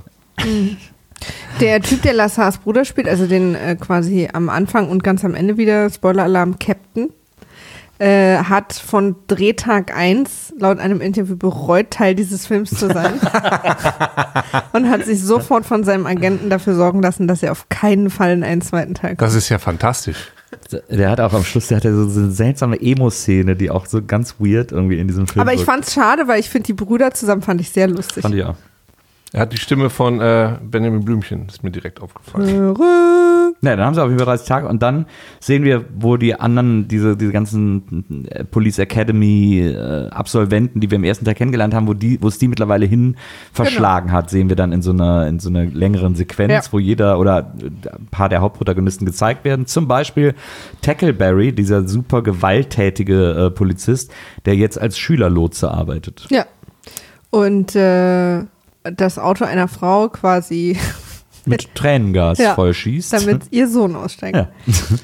B: Der Typ, der Lassars Bruder spielt, also den quasi am Anfang und ganz am Ende wieder, Spoiler-Alarm, Captain, hat von Drehtag 1 laut einem Interview bereut, Teil dieses Films zu sein. Und hat sich sofort von seinem Agenten dafür sorgen lassen, dass er auf keinen Fall in einen zweiten Teil kommt.
C: Das ist ja fantastisch.
A: Der hat auch am Schluss, so eine seltsame Emo-Szene, die auch so ganz weird irgendwie in diesem Film
B: Aber ich
A: wirkt.
B: fand's schade, weil ich finde die Brüder zusammen fand ich sehr lustig.
A: Fand ich auch.
C: Er hat die Stimme von Benjamin Blümchen, ist mir direkt aufgefallen.
A: Ja, dann haben sie auf jeden Fall 30 Tage und dann sehen wir, wo die anderen, diese ganzen Police Academy Absolventen, die wir im ersten Teil kennengelernt haben, wo es die mittlerweile hin verschlagen hat, sehen wir dann in so einer längeren Sequenz, wo jeder oder ein paar der Hauptprotagonisten gezeigt werden. Zum Beispiel Tackleberry, dieser super gewalttätige Polizist, der jetzt als Schülerlotse arbeitet.
B: Ja. Und das Auto einer Frau quasi
A: Mit Tränengas vollschießt.
B: damit ihr Sohn aussteigt.
A: Ja.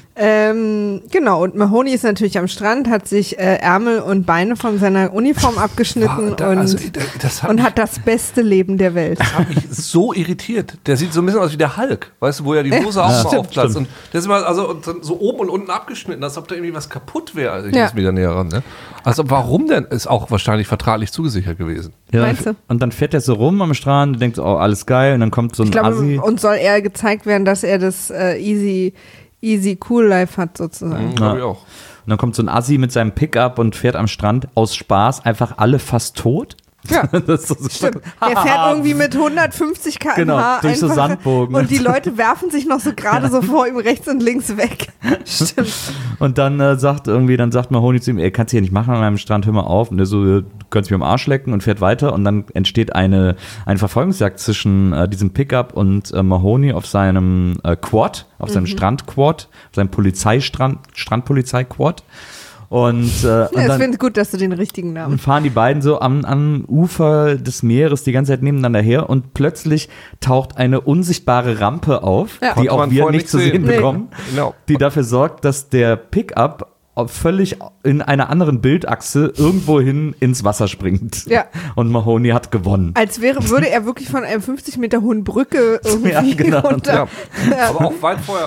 B: Genau, und Mahoney ist natürlich am Strand, hat sich Ärmel und Beine von seiner Uniform abgeschnitten und hat das beste Leben der Welt.
C: Das hat mich so irritiert. Der sieht so ein bisschen aus wie der Hulk, weißt du, wo ja die Hose auch mal aufplatzt. Und der ist immer so oben und unten abgeschnitten, als ob da irgendwie was kaputt wäre. Also ich muss wieder näher ran. Ne? Also warum denn? Ist auch wahrscheinlich vertraglich zugesichert gewesen.
A: Ja,
B: Meinst du?
A: und dann fährt er so rum am Strand und denkt so, oh, alles geil. Und dann kommt so ein Assi.
B: Und soll eher gezeigt werden, dass er das easy cool Life hat sozusagen.
C: Glaube ich auch.
A: Und dann kommt so ein Assi mit seinem Pickup und fährt am Strand aus Spaß einfach alle fast tot.
B: Ja,
A: das ist so
B: stimmt. Der fährt irgendwie mit 150 km/h
A: Genau, durch so
B: einfach
A: Sandbogen.
B: und die Leute werfen sich noch so gerade so vor ihm rechts und links weg. Stimmt.
A: Und dann sagt Mahoney zu ihm, ey, kannst du hier nicht machen an einem Strand, hör mal auf. Und der so, du kannst mir am Arsch lecken und fährt weiter. Und dann entsteht eine Verfolgungsjagd zwischen diesem Pickup und Mahoney auf seinem Quad, auf seinem Strandquad, auf seinem Strandpolizei-Quad. Und
B: ich finde es gut, dass du den richtigen Namen.
A: Und fahren die beiden so am Ufer des Meeres die ganze Zeit nebeneinander her und plötzlich taucht eine unsichtbare Rampe auf, die auch wir nicht zu sehen bekommen, die dafür sorgt, dass der Pickup völlig in einer anderen Bildachse irgendwohin ins Wasser springt.
B: Ja.
A: Und Mahoney hat gewonnen.
B: Als würde er wirklich von einer 50 Meter hohen Brücke irgendwie runter.
C: Ja. Aber auch weit vorher.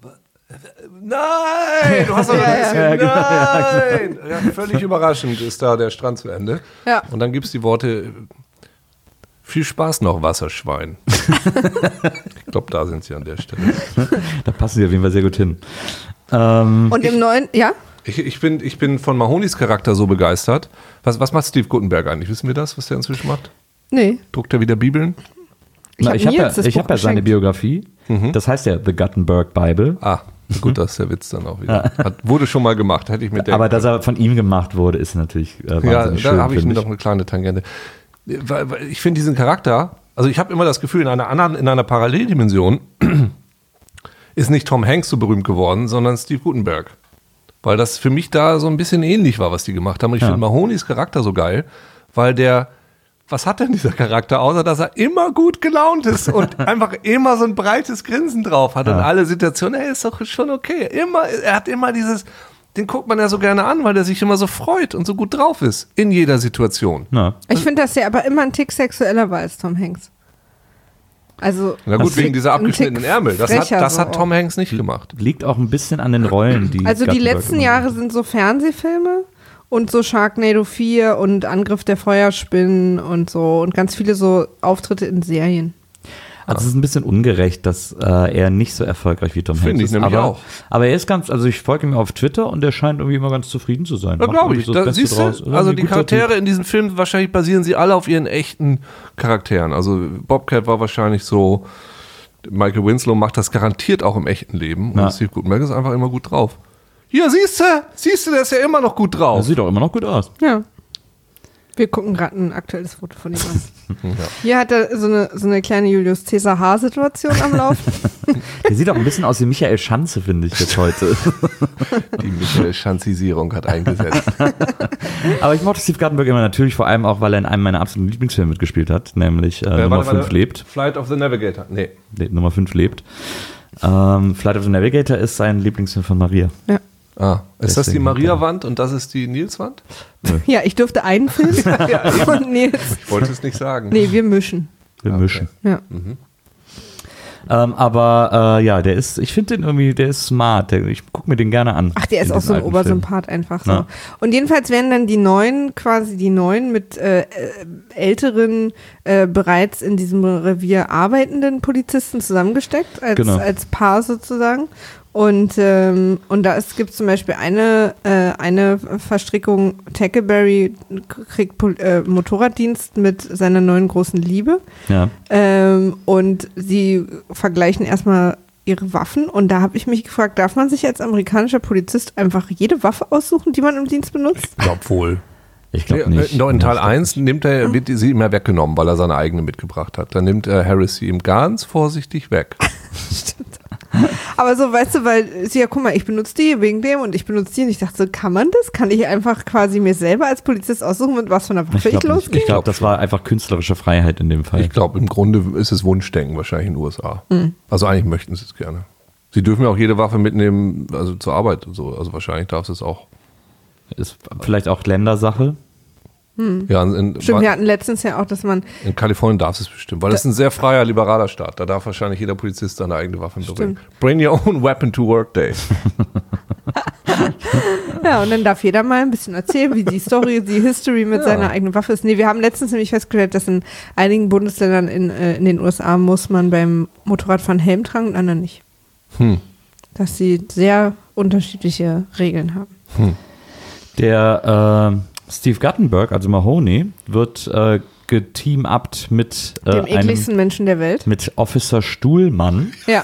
C: Nein, du hast doch nein. Ja, völlig überraschend ist da der Strand zu Ende.
B: Ja.
C: Und dann gibt es die Worte, viel Spaß noch, Wasserschwein. Ich glaube, da sind sie an der Stelle.
A: Da passen sie auf jeden Fall sehr gut hin.
B: Und im neuen, ja?
C: Ich bin von Mahoneys Charakter so begeistert. Was macht Steve Guttenberg eigentlich? Wissen wir das, was der inzwischen macht?
B: Nee.
C: Druckt er wieder Bibeln?
A: Ich habe ja seine Biografie. Das heißt ja The Guttenberg Bible.
C: Ah, gut, das ist der Witz dann auch wieder. Wurde schon mal gemacht, hätte ich mit der.
A: Aber dass er von ihm gemacht wurde, ist natürlich wahnsinnig schön.
C: Ja, da habe ich noch eine kleine Tangente. Ich finde diesen Charakter, also ich habe immer das Gefühl, in einer Paralleldimension ist nicht Tom Hanks so berühmt geworden, sondern Steve Guttenberg. Weil das für mich da so ein bisschen ähnlich war, was die gemacht haben. Und ich finde Mahoneys Charakter so geil, weil was hat denn dieser Charakter, außer dass er immer gut gelaunt ist und einfach immer so ein breites Grinsen drauf hat in alle Situationen. Ist doch schon okay. Er hat immer den guckt man ja so gerne an, weil der sich immer so freut und so gut drauf ist in jeder Situation.
A: Ja.
B: Ich finde, dass der aber immer ein Tick sexueller war als Tom Hanks. Also
C: na gut, wegen dieser abgeschnittenen Ärmel. Das hat Tom Hanks nicht gemacht.
A: Liegt auch ein bisschen an den Rollen, die
B: also die letzten Jahre sind so Fernsehfilme und so Sharknado 4 und Angriff der Feuerspinnen und so und ganz viele so Auftritte in Serien.
A: Also es ist ein bisschen ungerecht, dass er nicht so erfolgreich wie Tom Hanks ist.
C: Finde ich nämlich auch.
A: Aber er ist ich folge ihm auf Twitter und er scheint irgendwie immer ganz zufrieden zu sein.
C: Ja, glaube ich. Da siehst du, also die Charaktere in diesen Filmen, wahrscheinlich basieren sie alle auf ihren echten Charakteren. Also Bobcat war wahrscheinlich so, Michael Winslow macht das garantiert auch im echten Leben. Und Steve Guttenberg ist einfach immer gut drauf. Hier, siehst du, der ist ja immer noch gut drauf.
A: Das sieht auch immer noch gut aus.
B: Ja. Wir gucken gerade ein aktuelles Foto von ihm an. Hier hat er so eine kleine Julius Caesar Haar-Situation am Laufen.
A: Der sieht auch ein bisschen aus wie Michael Schanze, finde ich jetzt heute.
C: Die Michael Schanzisierung hat eingesetzt.
A: Aber ich mochte Steve Guttenberg immer natürlich, vor allem auch, weil er in einem meiner absoluten Lieblingsfilme mitgespielt hat, nämlich Nummer 5 lebt.
C: Flight of the Navigator, nee.
A: Nummer 5 lebt. Flight of the Navigator ist sein Lieblingsfilm von Maria.
B: Ja.
C: Ah, ist das die Maria-Wand und das ist die Nils-Wand?
B: Ja, ich durfte einen Film und Nils.
C: Ich wollte es nicht sagen.
B: Nee, wir mischen.
A: Wir mischen.
B: Ja.
A: Aber ich finde den irgendwie, der ist smart. Ich gucke mir den gerne an.
B: Ach, der ist auch so ein Obersympath einfach so. Na? Und jedenfalls werden dann die neuen mit älteren, bereits in diesem Revier arbeitenden Polizisten zusammengesteckt, als Paar sozusagen. Und da gibt es zum Beispiel eine Verstrickung, Tackleberry kriegt Motorraddienst mit seiner neuen großen Liebe.
A: Ja.
B: Und sie vergleichen erstmal ihre Waffen. Und da habe ich mich gefragt, darf man sich als amerikanischer Polizist einfach jede Waffe aussuchen, die man im Dienst benutzt?
C: Ich glaube wohl.
A: Ich glaube nicht.
C: In Teil 1 wird sie ihm ja weggenommen, weil er seine eigene mitgebracht hat. Dann nimmt Harris sie ihm ganz vorsichtig weg.
B: Stimmt. Aber so, weißt du, weil sie ja, guck mal, ich benutze die wegen dem und ich benutze die und ich dachte so, kann man das? Kann ich einfach quasi mir selber als Polizist aussuchen, mit was von der Waffe ich losgehe?
A: Ich glaube, das war einfach künstlerische Freiheit in dem Fall.
C: Ich glaube, im Grunde ist es Wunschdenken wahrscheinlich in den USA. Also eigentlich möchten sie es gerne. Sie dürfen ja auch jede Waffe mitnehmen, also zur Arbeit und so. Also wahrscheinlich darf es auch.
A: Ist vielleicht auch Ländersache.
C: Ja,
B: stimmt, wir hatten letztens ja auch, dass man...
C: In Kalifornien darf es bestimmt, weil das ist ein sehr freier, liberaler Staat. Da darf wahrscheinlich jeder Polizist seine eigene Waffe mitbringen. Bring your own weapon to work day.
B: Ja, und dann darf jeder mal ein bisschen erzählen, wie die History mit seiner eigenen Waffe ist. Nee, wir haben letztens nämlich festgestellt, dass in einigen Bundesländern in den USA muss man beim Motorradfahren Helm tragen und anderen nicht. Dass sie sehr unterschiedliche Regeln haben.
A: Der Steve Guttenberg, also Mahoney, wird geteam-upt mit
B: dem ekligsten Menschen der Welt.
A: Mit Officer Stuhlmann.
B: Ja.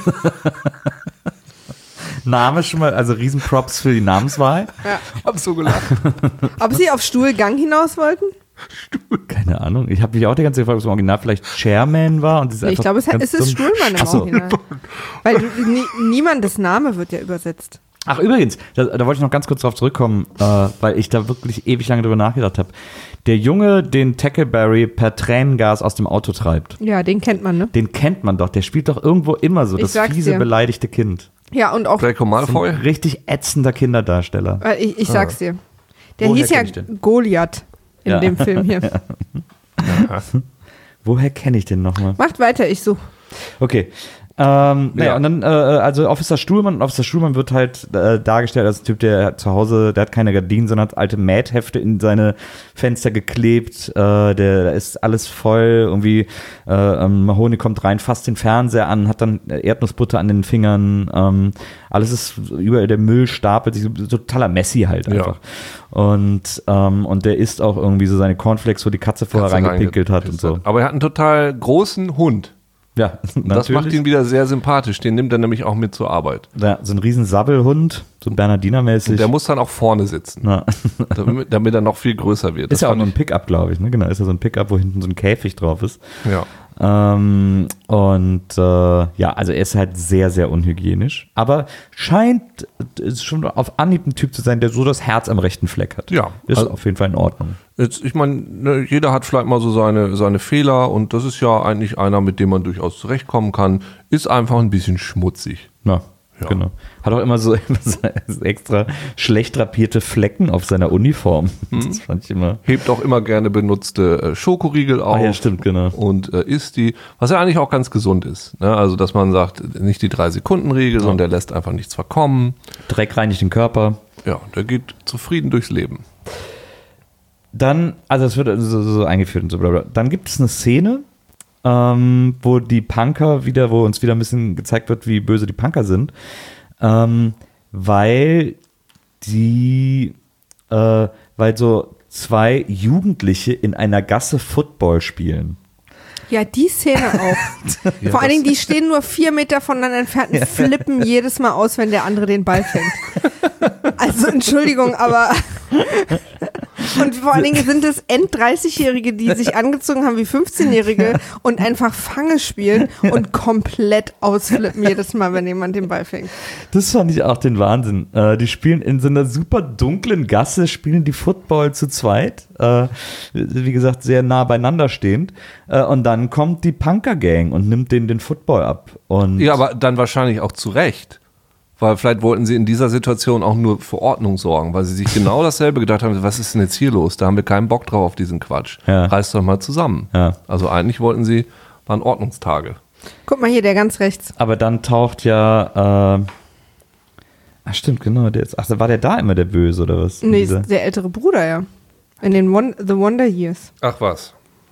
A: Name schon mal, also Riesenprops für die Namenswahl.
B: Ja.
C: Ich hab so gelacht.
B: Ob sie auf Stuhlgang hinaus wollten?
A: Keine Ahnung. Ich habe mich auch die ganze Zeit gefragt, ob es im Original vielleicht Chairman war. Und
B: ich glaube, es ist Stuhlmann im Original. Weil niemandes Name wird ja übersetzt.
A: Ach, übrigens, da wollte ich noch ganz kurz drauf zurückkommen, weil ich da wirklich ewig lange drüber nachgedacht habe. Der Junge, den Tackleberry per Tränengas aus dem Auto treibt.
B: Ja, den kennt man, ne?
A: Den kennt man doch. Der spielt doch irgendwo immer so, das fiese, beleidigte Kind.
B: Ja, und auch
C: Draco Malfoy.
A: So ein richtig ätzender Kinderdarsteller.
B: Ich sag's dir. Der hieß ja Goliath in dem Film hier.
A: Woher kenne ich den nochmal?
B: Macht weiter, ich suche.
A: Okay. Naja, und dann, also Officer Stuhlmann wird halt dargestellt als ein Typ, der zu Hause, der hat keine Gardinen, sondern hat alte Mäthefte in seine Fenster geklebt, da ist alles voll, irgendwie, Mahoney kommt rein, fasst den Fernseher an, hat dann Erdnussbutter an den Fingern, alles ist, überall der Müll stapelt sich, so totaler Messi halt einfach. Ja. Und der isst auch irgendwie so seine Cornflakes, wo die Katze vorher reingepinkelt hat und so.
C: Aber er hat einen total großen Hund.
A: Ja,
C: das macht ihn wieder sehr sympathisch. Den nimmt er nämlich auch mit zur Arbeit.
A: Ja, so ein riesen Sabbelhund, so Bernardiner-mäßig.
C: Und der muss dann auch vorne sitzen, damit er noch viel größer wird.
A: Ist ja auch nur ein Pickup, glaube ich. Ne? Genau, ist ja so ein Pickup, wo hinten so ein Käfig drauf ist.
C: Ja.
A: Also er ist halt sehr, sehr unhygienisch. Aber scheint schon auf Anhieb ein Typ zu sein, der so das Herz am rechten Fleck hat.
C: Ja.
A: Ist auf jeden Fall in Ordnung.
C: Jetzt, ich meine, jeder hat vielleicht mal so seine Fehler und das ist ja eigentlich einer, mit dem man durchaus zurechtkommen kann. Ist einfach ein bisschen schmutzig.
A: Ja, genau. Hat auch immer so extra schlecht drapierte Flecken auf seiner Uniform. Das fand ich immer.
C: Hebt auch immer gerne benutzte Schokoriegel auf.
A: Ja, stimmt, genau.
C: Und isst die, was ja eigentlich auch ganz gesund ist. Ne? Also, dass man sagt, nicht die 3-Sekunden-Regel, sondern der lässt einfach nichts verkommen.
A: Dreck reinigt den Körper.
C: Ja, der geht zufrieden durchs Leben.
A: Dann, also es wird so eingeführt und so, blablabla. Dann gibt es eine Szene, wo die Punker wo uns wieder ein bisschen gezeigt wird, wie böse die Punker sind, weil so 2 Jugendliche in einer Gasse Football spielen.
B: Ja, die Szene auch.
C: Ja,
B: vor allen Dingen, die stehen nur 4 Meter voneinander entfernt und flippen jedes Mal aus, wenn der andere den Ball fängt. Also Entschuldigung, aber und vor allen Dingen sind es End-30-Jährige, die sich angezogen haben wie 15-Jährige und einfach Fange spielen und komplett ausflippen jedes Mal, wenn jemand den Ball fängt.
A: Das fand ich auch den Wahnsinn. Die spielen in so einer super dunklen Gasse, spielen die Football zu zweit. Wie gesagt, sehr nah beieinander stehend. Und dann kommt die Punker-Gang und nimmt denen den Football ab. Und
C: ja, aber dann wahrscheinlich auch zu Recht. Weil vielleicht wollten sie in dieser Situation auch nur für Ordnung sorgen, weil sie sich genau dasselbe gedacht haben, was ist denn jetzt hier los? Da haben wir keinen Bock drauf auf diesen Quatsch. Ja. Reißt doch mal zusammen. Ja. Also eigentlich waren Ordnungstage.
B: Guck mal hier, der ganz rechts.
A: Aber dann taucht stimmt, genau. War der da immer der Böse oder was?
B: Nee, der ältere Bruder, ja. In den The Wonder Years.
C: Ach was.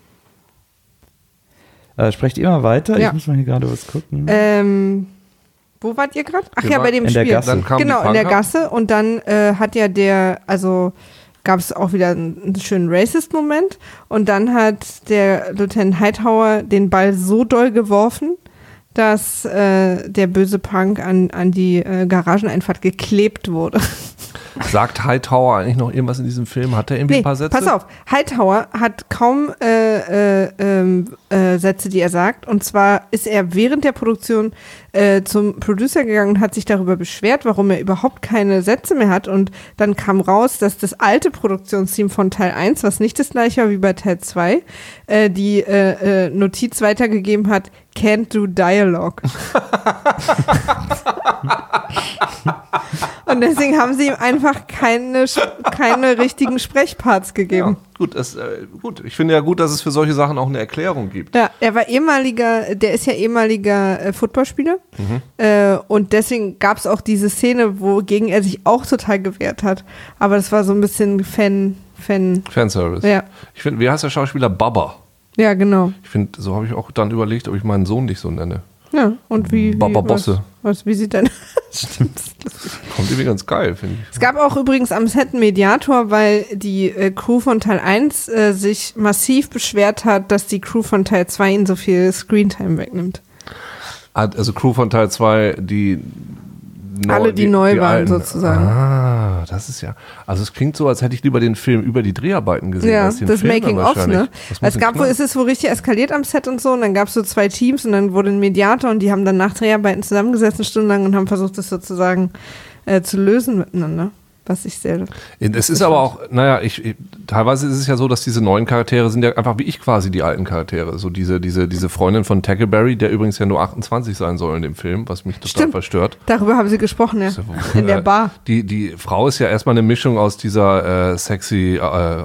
A: Sprecht ihr mal weiter?
B: Ja.
A: Ich muss mal hier gerade was gucken.
B: Wo wart ihr gerade? Ach ja, bei dem Spiel.
A: In der Gasse.
B: Genau, in der Gasse. Und dann hat ja gab es auch wieder einen schönen Racist-Moment. Und dann hat der Lieutenant Hightower den Ball so doll geworfen, dass der böse Punk an die Garageneinfahrt geklebt wurde.
C: Sagt Hightower eigentlich noch irgendwas in diesem Film? Hat er irgendwie ein paar Sätze?
B: Pass auf, Hightower hat kaum Sätze, die er sagt. Und zwar ist er während der Produktion zum Producer gegangen und hat sich darüber beschwert, warum er überhaupt keine Sätze mehr hat. Und dann kam raus, dass das alte Produktionsteam von Teil 1, was nicht das gleiche war wie bei Teil 2, die Notiz weitergegeben hat, can't do dialogue. Und deswegen haben sie ihm einfach keine richtigen Sprechparts gegeben.
C: Ja, gut. Ich finde ja gut, dass es für solche Sachen auch eine Erklärung gibt.
B: Ja, der ist ja ehemaliger Footballspieler. Und deswegen gab es auch diese Szene, wogegen er sich auch total gewehrt hat. Aber das war so ein bisschen
C: Fanservice.
B: Ja.
C: Ich finde, wie heißt der Schauspieler? Baba.
B: Ja, genau.
C: Ich finde, so habe ich auch dann überlegt, ob ich meinen Sohn nicht so nenne.
B: Ja, und wie
C: Baba Bosse.
B: Wie sieht denn? Stimmt.
C: Komm Und irgendwie ganz geil, finde ich.
B: Es gab auch übrigens am Set einen Mediator, weil die Crew von Teil 1 sich massiv beschwert hat, dass die Crew von Teil 2 ihnen so viel Screentime wegnimmt.
C: Also Crew von Teil 2, die
B: neu waren
C: alten.
B: sozusagen.
C: Ah, das ist ja. Also es klingt so, als hätte ich lieber den Film über die Dreharbeiten gesehen.
B: Ja,
C: als den
B: das
C: Film
B: Making-of, ne? Es
C: gab
B: ist es wohl richtig eskaliert am Set und so und dann gab es so 2 Teams und dann wurde ein Mediator und die haben dann nach Dreharbeiten zusammengesessen stundenlang und haben versucht, das sozusagen zu lösen miteinander. Was ich sehr.
C: Es ist aber auch, teilweise ist es ja so, dass diese neuen Charaktere sind ja einfach wie ich quasi die alten Charaktere. So diese Freundin von Tackleberry, der übrigens ja nur 28 sein soll in dem Film, was mich total verstört.
B: Darüber haben sie gesprochen, ja. In der Bar.
C: Die Frau ist ja erstmal eine Mischung aus dieser sexy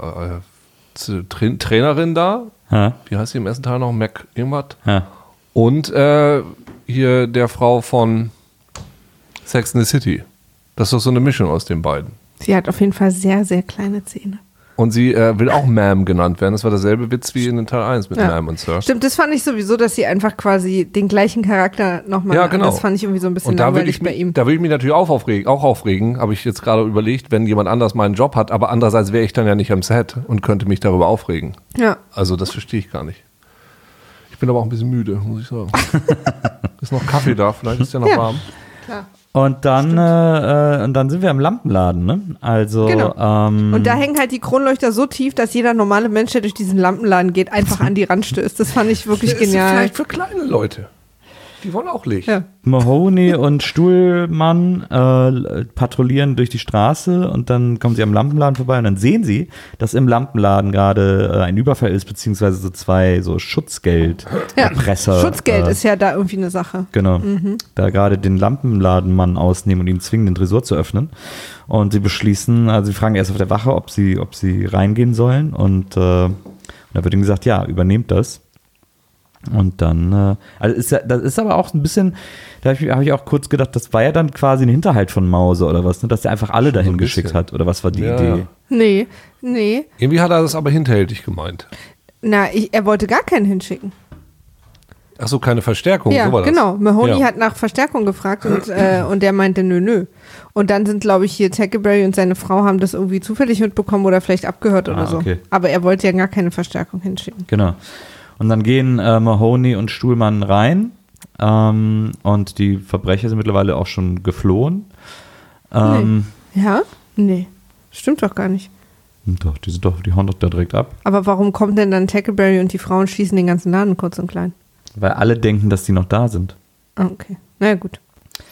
C: Trainerin da.
A: Ha?
C: Wie heißt sie im ersten Teil noch? Mac irgendwas?
A: Ja.
C: Und hier der Frau von Sex and the City. Das ist doch so eine Mischung aus den beiden.
B: Sie hat auf jeden Fall sehr, sehr kleine Zähne.
C: Und sie will auch Ma'am genannt werden. Das war derselbe Witz wie in den Teil 1 mit Ma'am und Sir.
B: Stimmt, das fand ich sowieso, dass sie einfach quasi den gleichen Charakter nochmal.
C: Ja, genau.
B: Das fand ich irgendwie so ein bisschen
C: und da
B: langweilig bei ihm.
C: Da würde ich mich natürlich auch aufregen, habe ich jetzt gerade überlegt, wenn jemand anders meinen Job hat. Aber andererseits wäre ich dann ja nicht am Set und könnte mich darüber aufregen. Ja. Also das verstehe ich gar nicht. Ich bin aber auch ein bisschen müde, muss ich sagen. Ist noch Kaffee da, vielleicht ist der noch warm.
A: Klar. Und dann sind wir im Lampenladen, ne? Also,
B: genau. Und da hängen halt die Kronleuchter so tief, dass jeder normale Mensch, der durch diesen Lampenladen geht, einfach an die Rand stößt. Das fand ich wirklich genial.
C: Ist vielleicht für kleine Leute. Die wollen auch Licht. Ja.
A: Mahoney und Stuhlmann patrouillieren durch die Straße und dann kommen sie am Lampenladen vorbei und dann sehen sie, dass im Lampenladen gerade ein Überfall ist, beziehungsweise so 2 so Schutzgeld-Erpresser.
B: Schutzgeld ist ja da irgendwie eine Sache.
A: Genau. Da gerade den Lampenladenmann ausnehmen und ihn zwingen, den Tresor zu öffnen. Und sie beschließen, also sie fragen erst auf der Wache, ob sie reingehen sollen und da wird ihnen gesagt, ja, übernehmt das. Und dann, das ist aber auch ein bisschen, da habe ich auch kurz gedacht, das war ja dann quasi ein Hinterhalt von Mauser oder was, ne? Dass der einfach alle dahin geschickt hat, oder was war die Idee?
B: Nee.
C: Irgendwie hat er das aber hinterhältig gemeint.
B: Er wollte gar keinen hinschicken.
C: Ach so, keine Verstärkung,
B: ja,
C: so war das.
B: Genau. Mahoney hat nach Verstärkung gefragt und der meinte nö. Und dann sind, glaube ich, hier Tackleberry und seine Frau haben das irgendwie zufällig mitbekommen oder vielleicht abgehört oder so. Okay. Aber er wollte ja gar keine Verstärkung hinschicken.
A: Genau. Und dann gehen Mahoney und Stuhlmann rein und die Verbrecher sind mittlerweile auch schon geflohen.
B: Nee. Stimmt doch gar nicht.
A: Doch, die hauen doch da direkt ab.
B: Aber warum kommen denn dann Tackleberry und die Frauen schließen den ganzen Laden kurz und klein?
A: Weil alle denken, dass die noch da sind.
B: Okay, na gut.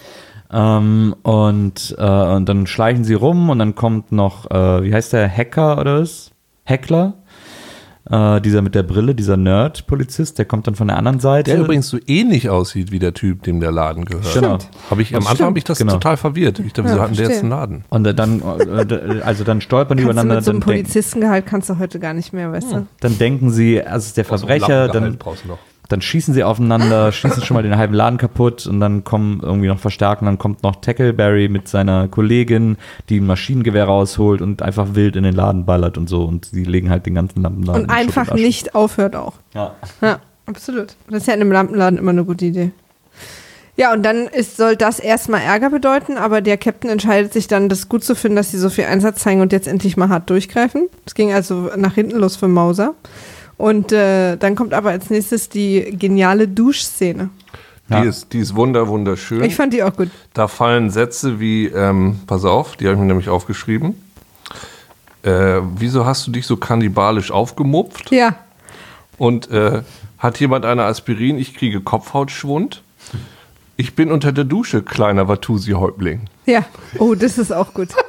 A: Und dann schleichen sie rum und dann kommt noch, wie heißt der, Hacker oder was? Heckler? Dieser mit der Brille, dieser Nerd-Polizist, der kommt dann von der anderen Seite.
C: Der übrigens so ähnlich aussieht wie der Typ, dem der Laden gehört.
A: Genau.
C: Am Anfang habe ich das total verwirrt. Ich dachte, wieso hatten der jetzt einen Laden?
A: Und dann stolpern die übereinander.
B: Mit so einem Polizistengehalt kannst du heute gar nicht mehr, weißt du?
A: Dann denken sie, es ist der Verbrecher, dann schießen sie aufeinander, schießen schon mal den halben Laden kaputt und dann kommen irgendwie noch Verstärkungen, dann kommt noch Tackleberry mit seiner Kollegin, die ein Maschinengewehr rausholt und einfach wild in den Laden ballert und so und sie legen halt den ganzen Lampenladen.
B: Und einfach nicht aufhört auch. Ja, absolut. Das ist ja in einem Lampenladen immer eine gute Idee. Ja, und dann soll das erstmal Ärger bedeuten, aber der Captain entscheidet sich dann, das gut zu finden, dass sie so viel Einsatz zeigen und jetzt endlich mal hart durchgreifen. Es ging also nach hinten los für Mauser. Und dann kommt aber als nächstes die geniale Duschszene.
C: Die ist wunderschön.
B: Ich fand die auch gut.
C: Da fallen Sätze wie, pass auf, die habe ich mir nämlich aufgeschrieben. Wieso hast du dich so kannibalisch aufgemupft?
B: Ja.
C: Und hat jemand eine Aspirin? Ich kriege Kopfhautschwund. Ich bin unter der Dusche, kleiner Watusi-Häuptling.
B: Ja, das ist auch gut.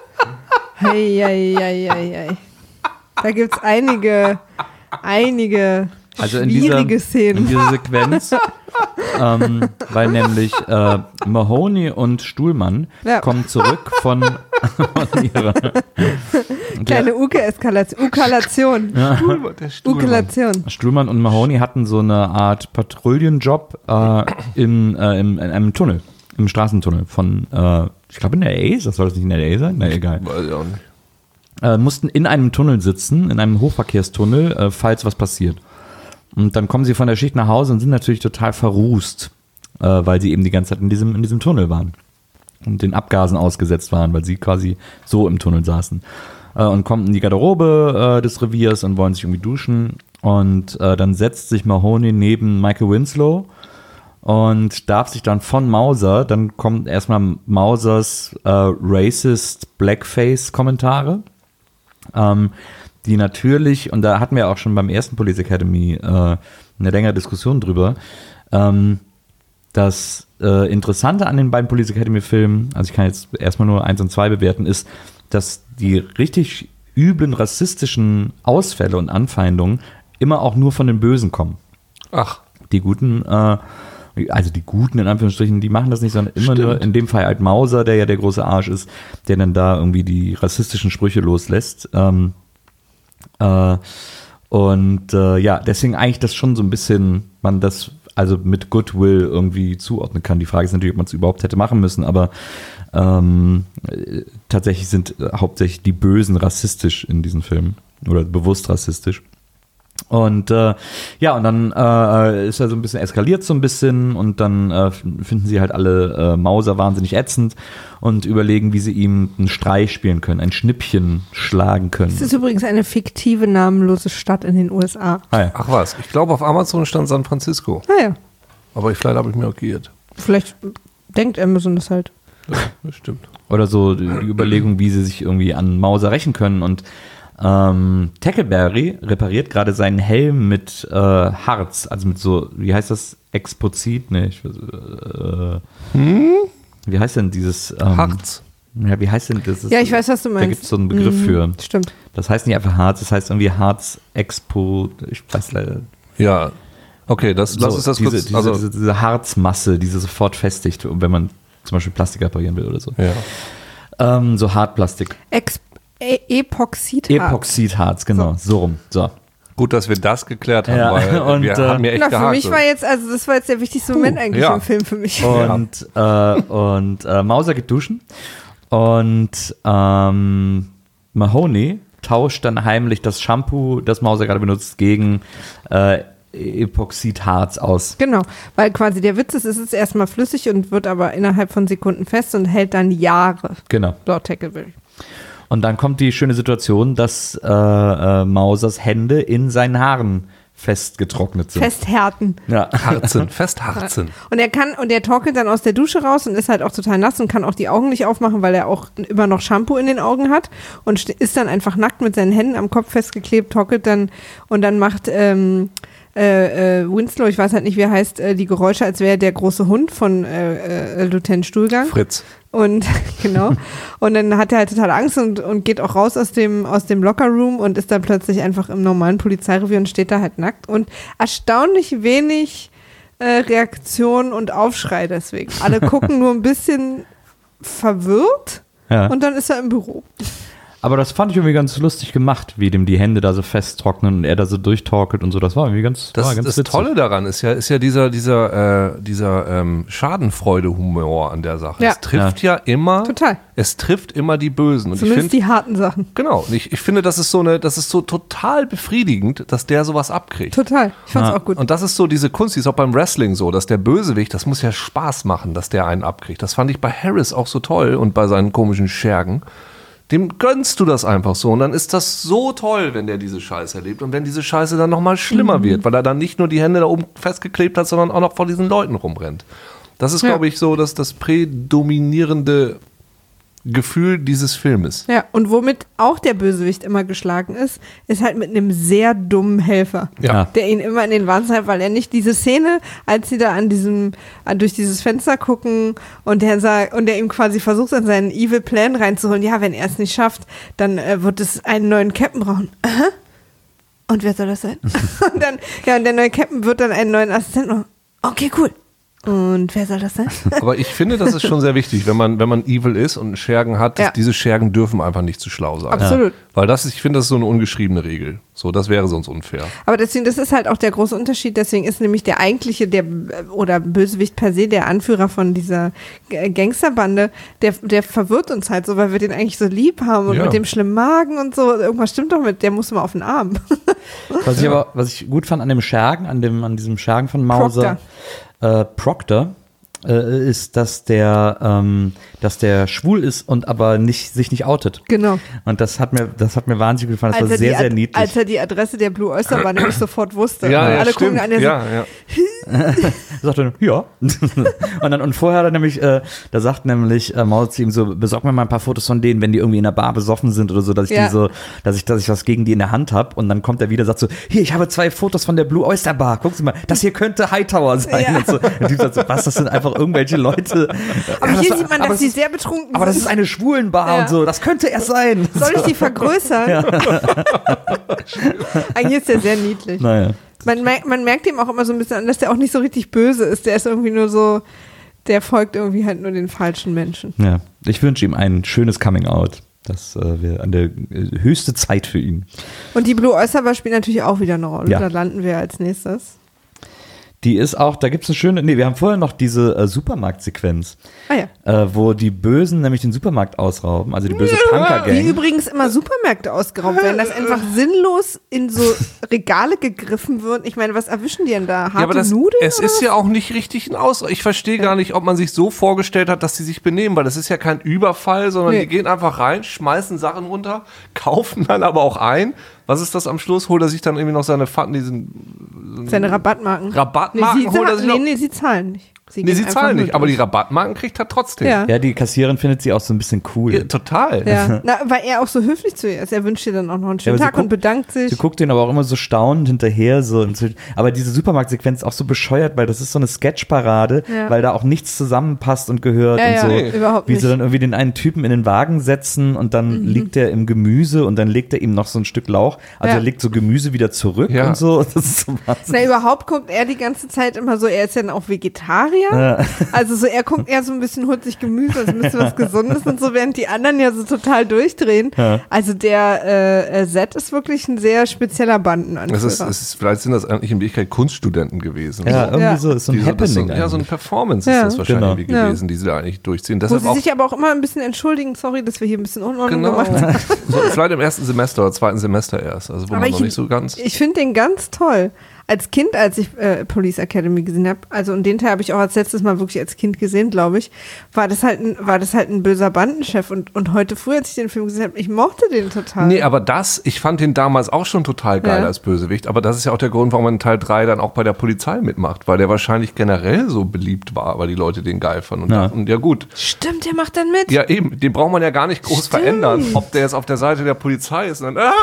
B: Hey. Da gibt es einige schwierige Szenen.
A: In dieser Sequenz, weil nämlich Mahoney und Stuhlmann kommen zurück von ihrer
B: kleine Ukalation.
A: Stuhlmann und Mahoney hatten so eine Art Patrouillenjob in einem Tunnel, im Straßentunnel von, ich glaube in L.A., soll das nicht in L.A. sein? Na, egal.
C: Weiß ich auch nicht.
A: Mussten in einem Tunnel sitzen, in einem Hochverkehrstunnel, falls was passiert. Und dann kommen sie von der Schicht nach Hause und sind natürlich total verrußt, weil sie eben die ganze Zeit in diesem Tunnel waren. den Abgasen ausgesetzt waren, weil sie quasi so im Tunnel saßen. Und kommen in die Garderobe des Reviers und wollen sich irgendwie duschen. Und dann setzt sich Mahoney neben Michael Winslow und darf sich dann von Mauser, dann kommt erstmal Mausers racist Blackface-Kommentare, die natürlich, und da hatten wir auch schon beim ersten Police Academy eine längere Diskussion drüber, das Interessante an den beiden Police Academy-Filmen, also ich kann jetzt erstmal nur 1 und 2 bewerten, ist, dass die richtig üblen rassistischen Ausfälle und Anfeindungen immer auch nur von den Bösen kommen.
C: Ach.
A: Die Guten, also die Guten in Anführungsstrichen, die machen das nicht, sondern immer nur, in dem Fall halt Mauser, der ja der große Arsch ist, der dann da irgendwie die rassistischen Sprüche loslässt. Deswegen eigentlich das schon so ein bisschen, man das also mit Goodwill irgendwie zuordnen kann. Die Frage ist natürlich, ob man es überhaupt hätte machen müssen, aber tatsächlich sind hauptsächlich die Bösen rassistisch in diesen Filmen oder bewusst rassistisch. Und und dann ist er so ein bisschen eskaliert so ein bisschen und dann finden sie halt alle Mauser wahnsinnig ätzend und überlegen, wie sie ihm einen Streich spielen können, ein Schnippchen schlagen können.
B: Das ist übrigens eine fiktive, namenlose Stadt in den USA.
C: Ah ja. Ach was, ich glaube auf Amazon stand San Francisco.
B: Ah ja.
C: Aber vielleicht habe ich mir auch geirrt.
B: Vielleicht denkt Amazon das halt.
C: Ja, das stimmt.
A: Oder so die Überlegung, wie sie sich irgendwie an Mauser rächen können und Tackleberry repariert gerade seinen Helm mit Harz, also mit so, wie heißt das? Explozit? Ne, wie heißt denn dieses
C: Harz?
A: Ja, wie heißt denn das?
B: Ja, ich weiß, was du meinst.
A: Da gibt es so einen Begriff für.
B: Stimmt.
A: Das heißt nicht einfach Harz, das heißt irgendwie Harz-Expo, ich weiß leider.
C: Ja, okay, lass uns das kurz.
A: Diese Harzmasse, die sie sofort festigt, wenn man zum Beispiel Plastik reparieren will oder so.
C: Ja.
A: So Hartplastik.
B: Epoxidharz.
A: Epoxidharz, genau, so rum. So.
C: Gut, dass wir das geklärt haben,
A: Ja,
C: weil
A: und,
C: wir haben mir echt
B: für
C: gehakt.
B: mich war jetzt, also das war jetzt der wichtigste Moment eigentlich im Film für mich.
A: Und Mauser geht duschen und Mahoney tauscht dann heimlich das Shampoo, das Mauser gerade benutzt, gegen Epoxidharz aus.
B: Genau, weil quasi der Witz ist, es ist erstmal flüssig und wird aber innerhalb von Sekunden fest und hält dann Jahre.
A: Genau.
B: Laut Tackleberry.
A: Und dann kommt die schöne Situation, dass Mausers Hände in seinen Haaren festgetrocknet sind.
B: Festhärten.
A: Ja.
C: Festharzen.
B: Und er torkelt dann aus der Dusche raus und ist halt auch total nass und kann auch die Augen nicht aufmachen, weil er auch immer noch Shampoo in den Augen hat und ist dann einfach nackt mit seinen Händen am Kopf festgeklebt, torkelt dann und dann macht Winslow, ich weiß halt nicht, wie er heißt, die Geräusche, als wäre der große Hund von Lieutenant Stuhlgang.
C: Fritz.
B: Und genau. Und dann hat er halt total Angst und geht auch raus aus dem Lockerroom und ist dann plötzlich einfach im normalen Polizeirevier und steht da halt nackt. Und erstaunlich wenig Reaktion und Aufschrei deswegen. Alle gucken nur ein bisschen verwirrt und dann ist er im Büro.
A: Aber das fand ich irgendwie ganz lustig gemacht, wie dem die Hände da so festtrocknen und er da so durchtorkelt und so. Das war irgendwie ganz
C: Das
A: witzig.
C: Tolle daran ist ja dieser Schadenfreude-Humor an der Sache.
B: Ja.
C: Es trifft ja immer.
B: Total.
C: Es trifft immer die Bösen. Und
B: Zumindest die harten Sachen.
C: Genau. Ich finde, das ist so total befriedigend, dass der sowas abkriegt.
B: Total. Ich fand's auch gut.
C: Und das ist so diese Kunst, die ist auch beim Wrestling so, dass der Bösewicht, das muss ja Spaß machen, dass der einen abkriegt. Das fand ich bei Harris auch so toll und bei seinen komischen Schergen. Dem gönnst du das einfach so und dann ist das so toll, wenn der diese Scheiße erlebt und wenn diese Scheiße dann nochmal schlimmer wird, weil er dann nicht nur die Hände da oben festgeklebt hat, sondern auch noch vor diesen Leuten rumrennt. Das ist, glaube ich, so das prädominierende Gefühl dieses Filmes.
B: Ja, und womit auch der Bösewicht immer geschlagen ist halt mit einem sehr dummen Helfer, der ihn immer in den Wahnsinn hat, weil er nicht diese Szene, als sie da durch dieses Fenster gucken und der ihm quasi versucht, an seinen Evil Plan reinzuholen, ja, wenn er es nicht schafft, dann wird es einen neuen Captain brauchen. Und wer soll das sein? Und dann, und der neue Captain wird dann einen neuen Assistenten machen. Okay, cool. Und wer soll das sein?
C: Aber ich finde, das ist schon sehr wichtig, wenn man evil ist und Schergen hat, diese Schergen dürfen einfach nicht zu schlau sein.
B: Absolut.
C: Weil ich finde, das ist so eine ungeschriebene Regel. So, das wäre sonst unfair.
B: Aber deswegen, das ist halt auch der große Unterschied. Deswegen ist nämlich der eigentliche, oder Bösewicht per se, der Anführer von dieser Gangsterbande, der verwirrt uns halt so, weil wir den eigentlich so lieb haben und mit dem schlimmen Magen und so. Irgendwas stimmt doch mit, der muss mal auf den Arm.
A: Was ich gut fand an dem Schergen, an diesem Schergen von Mauser, Proctor, ist, dass der schwul ist und aber sich nicht outet.
B: Genau.
A: Und das hat mir wahnsinnig gefallen. Das war sehr, sehr niedlich.
B: Als er die Adresse der Blue Oyster war, nämlich sofort wusste.
C: Ja,
B: alle
C: stimmt.
B: gucken an, der
A: sagt er, ja. und vorher hat er nämlich, da sagt nämlich Mao zu ihm so, besorg mir mal ein paar Fotos von denen, wenn die irgendwie in der Bar besoffen sind oder so, dass ich was gegen die in der Hand habe. Und dann kommt er wieder und sagt so, hier, ich habe 2 Fotos von der Blue Oyster Bar. Gucken Sie mal, das hier könnte Hightower sein. Ja. Und so. Und die sagt so, was, das sind einfach irgendwelche Leute.
B: Aber hier sieht man, dass die sehr betrunken sind.
A: Aber das ist eine Schwulenbar und so, das könnte er sein.
B: Soll ich die vergrößern? Ja. Eigentlich ist der sehr niedlich.
A: Naja.
B: Man merkt ihm auch immer so ein bisschen an, dass der auch nicht so richtig böse ist. Der ist irgendwie nur so, der folgt irgendwie halt nur den falschen Menschen.
A: Ja, ich wünsche ihm ein schönes Coming-out. Das wäre an der höchste Zeit für ihn.
B: Und die Blue Oyster Bar spielt natürlich auch wieder eine Rolle.
A: Ja.
B: Da landen wir als nächstes.
A: Die ist auch, da gibt es eine schöne, wir haben vorher noch diese Supermarktsequenz, wo die Bösen nämlich den Supermarkt ausrauben, also die böse Punker-Gang.
B: Wie übrigens immer Supermärkte ausgeraubt werden, dass einfach sinnlos in so Regale gegriffen wird. Ich meine, was erwischen die denn da? Harte Nudeln?
C: Es ist ja auch nicht richtig ein Ich verstehe gar nicht, ob man sich so vorgestellt hat, dass sie sich benehmen, weil das ist ja kein Überfall, sondern die gehen einfach rein, schmeißen Sachen runter, kaufen dann aber auch ein. Was ist das am Schluss? Holt er sich dann irgendwie noch seine
B: seine Rabattmarken. Sie zahlen nicht.
C: Sie zahlen nicht, aber die Rabattmarken kriegt er trotzdem.
A: Ja, die Kassiererin findet sie auch so ein bisschen cool.
C: Ja, total.
B: Ja. Weil er auch so höflich zu ihr ist. Er wünscht ihr dann auch noch einen schönen Tag und bedankt sich.
A: Sie guckt ihn aber auch immer so staunend hinterher. Aber diese Supermarktsequenz ist auch so bescheuert, weil das ist so eine Sketchparade, weil da auch nichts zusammenpasst und gehört und so.
B: Nee, überhaupt nicht.
A: Wie sie dann irgendwie den einen Typen in den Wagen setzen und dann liegt er im Gemüse und dann legt er ihm noch so ein Stück Lauch. Also er legt so Gemüse wieder zurück und so. Das ist so wahnsinnig.
B: Überhaupt guckt er die ganze Zeit immer so, er ist ja dann auch Vegetarier. Ja. Also so, er guckt eher so ein bisschen, holt sich Gemüse, also ein bisschen was Gesundes und so, während die anderen ja so total durchdrehen. Ja. Also der Zed ist wirklich ein sehr spezieller Bandenanführer.
C: Vielleicht sind das eigentlich in Wirklichkeit Kunststudenten gewesen.
A: Ja, irgendwie so, ist so ein Happening.
C: So ein Performance ist das wahrscheinlich gewesen, die sie da eigentlich durchziehen.
B: Deshalb wo sie sich aber auch immer ein bisschen entschuldigen, sorry, dass wir hier ein bisschen Unordnung gemacht haben.
C: So, vielleicht im ersten Semester oder zweiten Semester erst, also wo aber man noch nicht so ganz...
B: Ich finde den ganz toll. Als Kind, als ich Police Academy gesehen habe, also und den Teil habe ich auch als letztes Mal wirklich als Kind gesehen, glaube ich, war das halt ein böser Bandenchef und heute früh, als ich den Film gesehen habe, ich mochte den total.
C: Nee, aber ich fand den damals auch schon total geil als Bösewicht, aber das ist ja auch der Grund, warum man in Teil 3 dann auch bei der Polizei mitmacht, weil der wahrscheinlich generell so beliebt war, weil die Leute den geil fanden und dachten, ja gut.
B: Stimmt, der macht dann mit.
C: Ja eben, den braucht man ja gar nicht groß verändern, ob der jetzt auf der Seite der Polizei ist und dann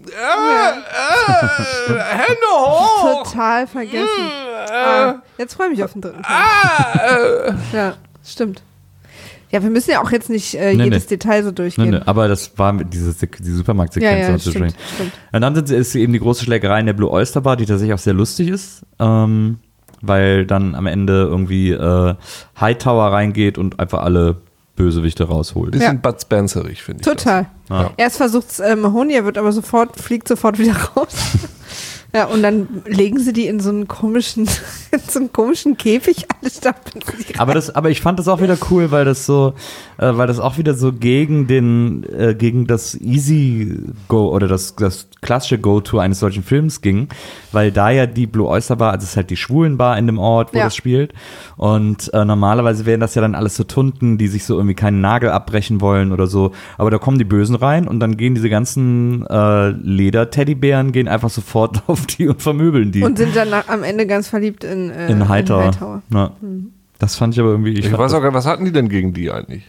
C: Hände hoch!
B: Total vergessen. Jetzt freue ich mich auf den dritten Teil. Ja, stimmt. Ja, wir müssen ja auch jetzt nicht jedes Detail so durchgehen.
A: Aber das war die Supermarktsequenz.
B: Ja, stimmt.
A: Und dann ist eben die große Schlägerei in der Blue Oyster Bar, die tatsächlich auch sehr lustig ist, weil dann am Ende irgendwie Hightower reingeht und einfach alle Bösewichte rausholt.
C: Bisschen Bud Spencerig, finde ich.
B: Total. Erst versucht es Mahoney, er wird aber fliegt sofort wieder raus. Ja, und dann legen sie die in so einen komischen Käfig, alle stapeln sie rein.
A: Aber ich fand das auch wieder cool, weil das auch wieder so gegen das Easy Go oder das klassische Go-To eines solchen Films ging, weil da ja die Blue Oyster Bar, also es ist halt die Schwulenbar in dem Ort, wo das spielt. Und normalerweise wären das ja dann alles so Tunden, die sich so irgendwie keinen Nagel abbrechen wollen oder so. Aber da kommen die Bösen rein und dann gehen diese ganzen Leder-Teddybären gehen einfach sofort auf die und vermöbeln die.
B: Und sind dann am Ende ganz verliebt in
A: Hightower. Ja. Das fand ich aber irgendwie...
C: Ich weiß auch gar nicht, was hatten die denn gegen die eigentlich?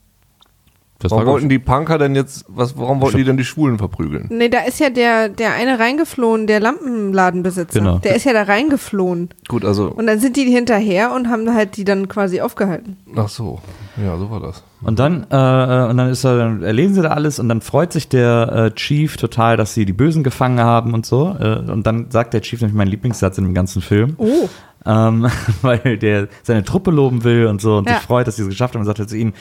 C: Warum wollten die Punker denn warum wollten die denn die Schwulen verprügeln?
B: Nee, da ist ja der eine reingeflohen, der Lampenladenbesitzer. Genau. Der ist ja da reingeflohen.
C: Gut, also.
B: Und dann sind die hinterher und haben halt die dann quasi aufgehalten.
C: Ach so. Ja, so war das.
A: Und dann erlesen sie da alles und dann freut sich der Chief total, dass sie die Bösen gefangen haben und so. Und dann sagt der Chief nämlich meinen Lieblingssatz in dem ganzen Film.
B: Oh.
A: Weil der seine Truppe loben will und so und sich freut, dass sie es geschafft haben und sagt er zu ihnen,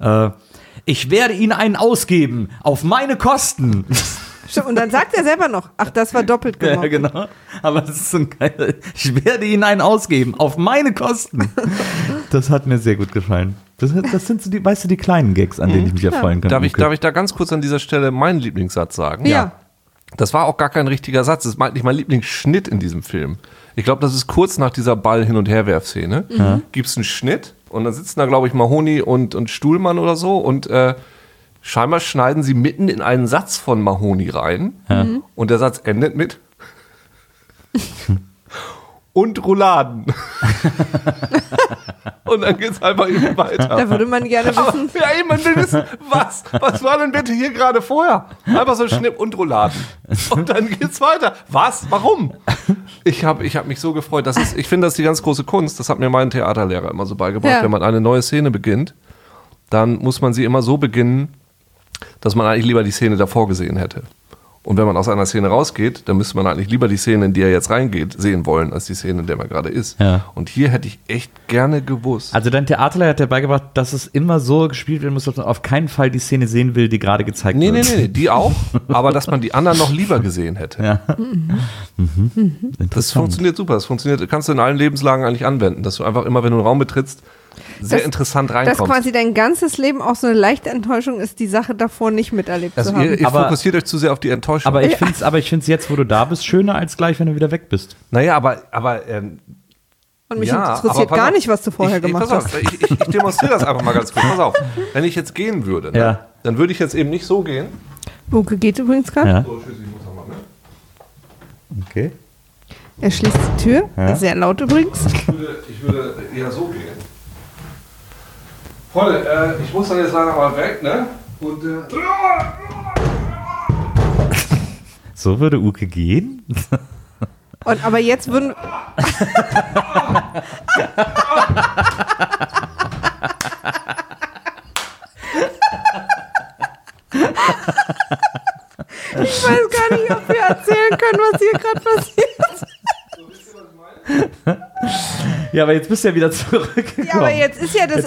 A: ich werde Ihnen einen ausgeben, auf meine Kosten.
B: Und dann sagt er selber noch, ach, das war doppelt gemacht.
A: Ja, genau. Aber das ist so ein geiler, ich werde Ihnen einen ausgeben, auf meine Kosten. Das hat mir sehr gut gefallen. Das sind so die kleinen Gags, an denen ich mich erfreuen kann.
C: Darf ich da ganz kurz an dieser Stelle meinen Lieblingssatz sagen?
B: Ja.
C: Das war auch gar kein richtiger Satz. Das ist nicht mein Lieblingsschnitt in diesem Film. Ich glaube, das ist kurz nach dieser Ball-Hin- und Herwerf-Szene. Gibt es einen Schnitt und dann sitzen da, glaube ich, Mahoney und Stuhlmann oder so und scheinbar schneiden sie mitten in einen Satz von Mahoney rein und der Satz endet mit und Rouladen. Und dann geht's einfach eben weiter.
B: Da würde man gerne wissen.
C: Ja, eben, man will wissen, was war denn bitte hier gerade vorher? Einfach so Schnipp und Rouladen. Und dann geht's weiter. Was? Warum? Ich hab mich so gefreut. Ich finde, das ist die ganz große Kunst. Das hat mir mein Theaterlehrer immer so beigebracht. Ja. Wenn man eine neue Szene beginnt, dann muss man sie immer so beginnen, dass man eigentlich lieber die Szene davor gesehen hätte. Und wenn man aus einer Szene rausgeht, dann müsste man eigentlich lieber die Szene, in die er jetzt reingeht, sehen wollen, als die Szene, in der man gerade ist.
A: Ja.
C: Und hier hätte ich echt gerne gewusst.
A: Also dein Theaterlehrer hat dir beigebracht, dass es immer so gespielt werden muss, dass man auf keinen Fall die Szene sehen will, die gerade gezeigt wird.
C: Nee, die auch, aber dass man die anderen noch lieber gesehen hätte.
A: Ja.
C: Das funktioniert super. Das kannst du in allen Lebenslagen eigentlich anwenden, dass du einfach immer, wenn du einen Raum betrittst, sehr interessant reinkommst.
B: Dass quasi dein ganzes Leben auch so eine leichte Enttäuschung ist, die Sache davor nicht miterlebt zu haben.
C: Ihr fokussiert euch zu sehr auf die Enttäuschung.
A: Aber ich finde es jetzt, wo du da bist, schöner als gleich, wenn du wieder weg bist.
C: Naja, aber
B: und mich interessiert gar nicht, was du vorher gemacht hast.
C: Ich demonstriere das einfach mal ganz kurz. Pass auf, wenn ich jetzt gehen würde, ne, dann würde ich jetzt eben nicht so gehen.
B: Uke geht übrigens gerade.
A: Ja.
C: So, tschüss, ich muss nochmal, ne?
A: Okay.
B: Er schließt die Tür.
A: Ja.
B: Sehr laut übrigens.
C: Ich würde eher so gehen. Freunde, ich muss dann jetzt leider mal weg, ne? Und
A: so würde Uke gehen?
B: Aber jetzt würden... Ich weiß gar nicht, ob wir erzählen können, was hier gerade passiert.
A: Ja, aber jetzt bist du ja wieder zurückgekommen.
B: Ja, aber jetzt ist ja das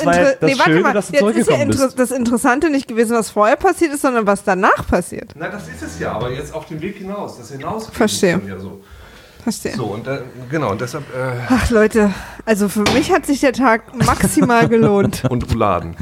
B: Interessante nicht gewesen, was vorher passiert ist, sondern was danach passiert.
C: Na, das ist es ja, aber jetzt auf dem Weg hinaus. Das hinaus.
B: Verstehe.
C: Ja so.
B: Verstehe.
C: So, und genau, und deshalb.
B: Ach Leute, also für mich hat sich der Tag maximal gelohnt.
C: Und Rouladen.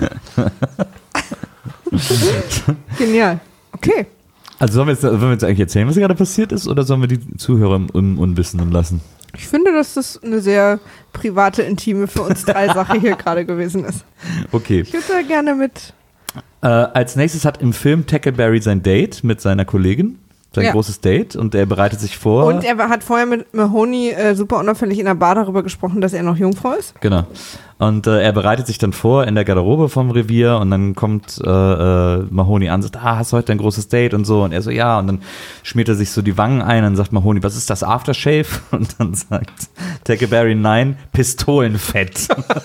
B: Genial. Okay.
A: Also sollen wir jetzt eigentlich erzählen, was gerade passiert ist, oder sollen wir die Zuhörer im Unwissenden lassen?
B: Ich finde, dass das eine sehr private, intime für uns drei Sache hier gerade gewesen ist.
A: Okay.
B: Ich würde da gerne mit...
A: Als nächstes hat im Film Tackleberry sein Date mit seiner Kollegin. Sein großes Date, und er bereitet sich vor.
B: Und er hat vorher mit Mahoney super unauffällig in der Bar darüber gesprochen, dass er noch Jungfrau ist.
A: Genau. Und er bereitet sich dann vor in der Garderobe vom Revier, und dann kommt Mahoney an und sagt, hast du heute ein großes Date und so. Und er so, ja. Und dann schmiert er sich so die Wangen ein und sagt Mahoney, was ist das, Aftershave? Und dann sagt Tackleberry, nein, Pistolenfett.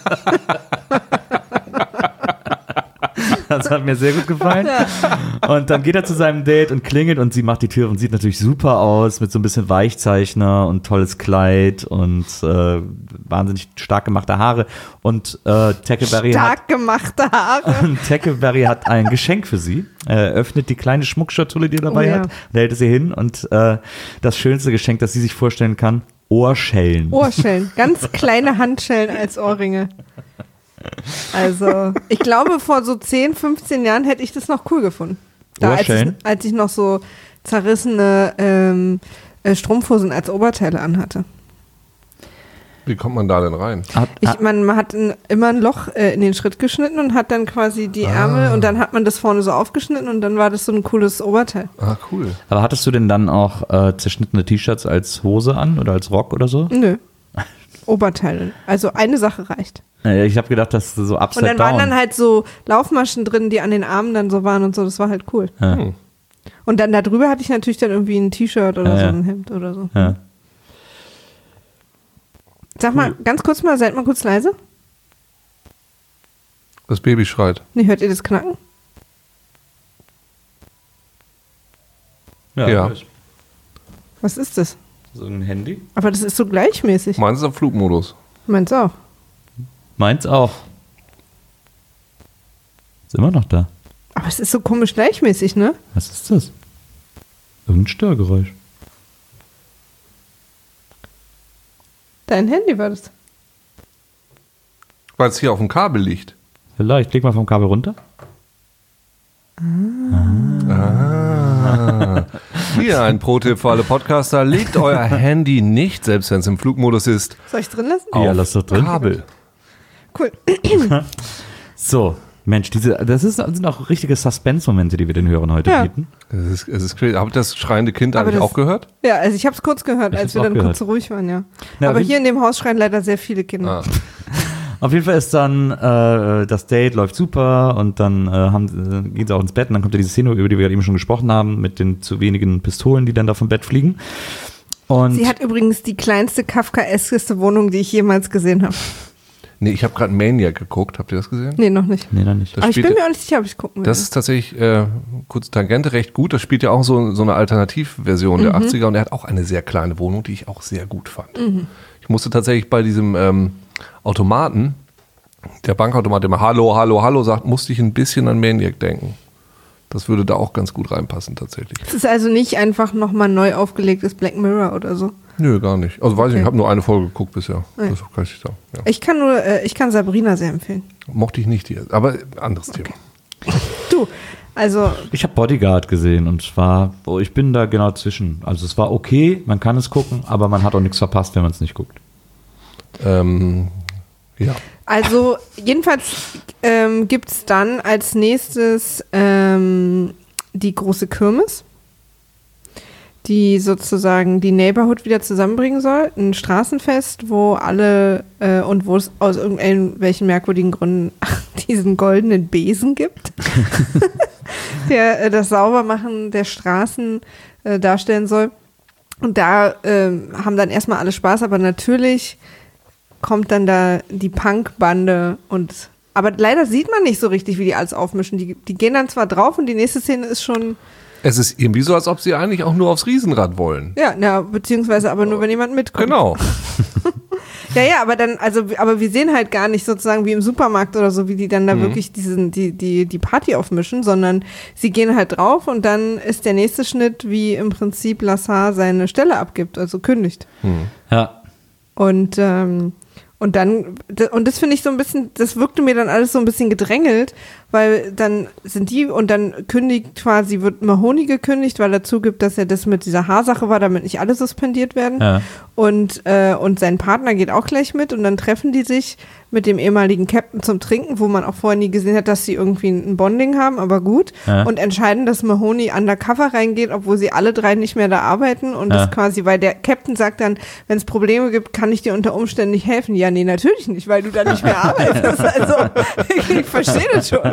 A: Das hat mir sehr gut gefallen. Und dann geht er zu seinem Date und klingelt, und sie macht die Tür und sieht natürlich super aus mit so ein bisschen Weichzeichner und tolles Kleid und wahnsinnig stark gemachte Haare. Und Tackleberry hat ein Geschenk für sie. Er öffnet die kleine Schmuckschatulle, die er dabei hat, und hält sie hin, und das schönste Geschenk, das sie sich vorstellen kann, Ohrschellen.
B: Ohrschellen, ganz kleine Handschellen als Ohrringe. Also, ich glaube, vor so 10, 15 Jahren hätte ich das noch cool gefunden. Da, als ich noch so zerrissene Strumpfhosen als Oberteile anhatte.
C: Wie kommt man da denn rein?
B: Man hat immer ein Loch in den Schritt geschnitten und hat dann quasi die Ärmel, und dann hat man das vorne so aufgeschnitten, und dann war das so ein cooles Oberteil.
C: Ah, cool.
A: Aber hattest du denn dann auch zerschnittene T-Shirts als Hose an oder als Rock oder so?
B: Nö. Oberteile. Also eine Sache reicht.
A: Ich habe gedacht, dass so upside down.
B: Und dann waren dann halt so Laufmaschen drin, die an den Armen dann so waren und so. Das war halt cool.
A: Ja.
B: Und dann darüber hatte ich natürlich dann irgendwie ein T-Shirt oder so, ein Hemd oder so.
A: Ja.
B: Sag mal, ganz kurz mal, seid mal kurz leise.
C: Das Baby schreit.
B: Nee, hört ihr das Knacken?
C: Ja.
B: Was ist das?
A: So ein Handy?
B: Aber das ist so gleichmäßig.
C: Meins ist auf Flugmodus.
B: Meins auch.
A: Meins auch. Ist immer noch da.
B: Aber es ist so komisch gleichmäßig, ne?
A: Was ist das? Irgendein Störgeräusch.
B: Dein Handy war das.
C: Weil es hier auf dem Kabel liegt.
A: Vielleicht. Leg mal vom Kabel runter.
C: Nee, Hier ein Pro-Tipp für alle Podcaster. Legt euer Handy nicht, selbst wenn es im Flugmodus ist,
B: Soll ich drin lassen?
A: Ja, lass doch drin.
C: Kabel.
B: Cool.
A: So, Mensch, das sind auch richtige Suspense-Momente, die wir den Hörern heute bieten.
C: Es ist crazy. Habt ihr das schreiende Kind eigentlich auch gehört?
B: Ja, also ich habe es kurz gehört, als wir dann kurz so ruhig waren, ja. Aber hier in dem Haus schreien leider sehr viele Kinder.
A: Auf jeden Fall ist dann, das Date läuft super und dann gehen sie auch ins Bett und dann kommt ja diese Szene, über die wir eben schon gesprochen haben, mit den zu wenigen Pistolen, die dann da vom Bett fliegen. Und
B: Sie hat übrigens die kleinste kafkaeskeste Wohnung, die ich jemals gesehen habe.
C: Nee, ich habe gerade Maniac geguckt. Habt ihr das gesehen?
B: Nee, noch nicht.
A: Nee, noch nicht.
B: Aber ich bin mir auch nicht sicher, ob ich gucken will.
C: Das ist tatsächlich, kurze Tangente, recht gut. Das spielt ja auch so eine Alternativversion der 80er und er hat auch eine sehr kleine Wohnung, die ich auch sehr gut fand. Ich musste tatsächlich bei diesem Automaten, der Bankautomat, der immer Hallo, Hallo, Hallo sagt, musste ich ein bisschen an Maniac denken. Das würde da auch ganz gut reinpassen tatsächlich.
B: Es ist also nicht einfach nochmal neu aufgelegtes Black Mirror oder so?
C: Nö, gar nicht. Also weiß ich nicht, ich habe nur eine Folge geguckt bisher.
B: Ja.
C: Das kann ich sagen. Ja.
B: Ich kann Sabrina sehr empfehlen.
C: Mochte ich nicht, aber anderes Thema.
B: Du, also...
A: Ich habe Bodyguard gesehen und zwar, ich bin da genau zwischen. Also es war okay, man kann es gucken, aber man hat auch nichts verpasst, wenn man es nicht guckt.
C: Ja.
B: Also jedenfalls gibt es dann als nächstes die große Kirmes, die sozusagen die Neighborhood wieder zusammenbringen soll. Ein Straßenfest, wo alle und wo es aus irgendwelchen merkwürdigen Gründen diesen goldenen Besen gibt, der das Saubermachen der Straßen darstellen soll. Und da haben dann erstmal alle Spaß, aber natürlich kommt dann da die Punkbande aber leider sieht man nicht so richtig, wie die alles aufmischen. Die gehen dann zwar drauf und die nächste Szene ist schon...
C: Es ist irgendwie so, als ob sie eigentlich auch nur aufs Riesenrad wollen.
B: Ja, beziehungsweise aber nur, wenn jemand mitkommt.
C: Genau.
B: Ja, aber wir sehen halt gar nicht sozusagen wie im Supermarkt oder so, wie die dann da wirklich die Party aufmischen, sondern sie gehen halt drauf und dann ist der nächste Schnitt, wie im Prinzip Lassar seine Stelle abgibt, also kündigt.
A: Ja.
B: Und das finde ich so ein bisschen, das wirkte mir dann alles so ein bisschen gedrängelt, weil dann wird Mahoney gekündigt, weil er zugibt, dass er das mit dieser Haarsache war, damit nicht alle suspendiert werden.
A: Ja.
B: Und sein Partner geht auch gleich mit und dann treffen die sich mit dem ehemaligen Captain zum Trinken, wo man auch vorher nie gesehen hat, dass sie irgendwie ein Bonding haben, aber gut.
A: Ja.
B: Und entscheiden, dass Mahoney undercover reingeht, obwohl sie alle drei nicht mehr da arbeiten und das quasi, weil der Captain sagt dann, wenn es Probleme gibt, kann ich dir unter Umständen nicht helfen. Ja, nee, natürlich nicht, weil du da nicht mehr arbeitest. Also, ich verstehe das schon.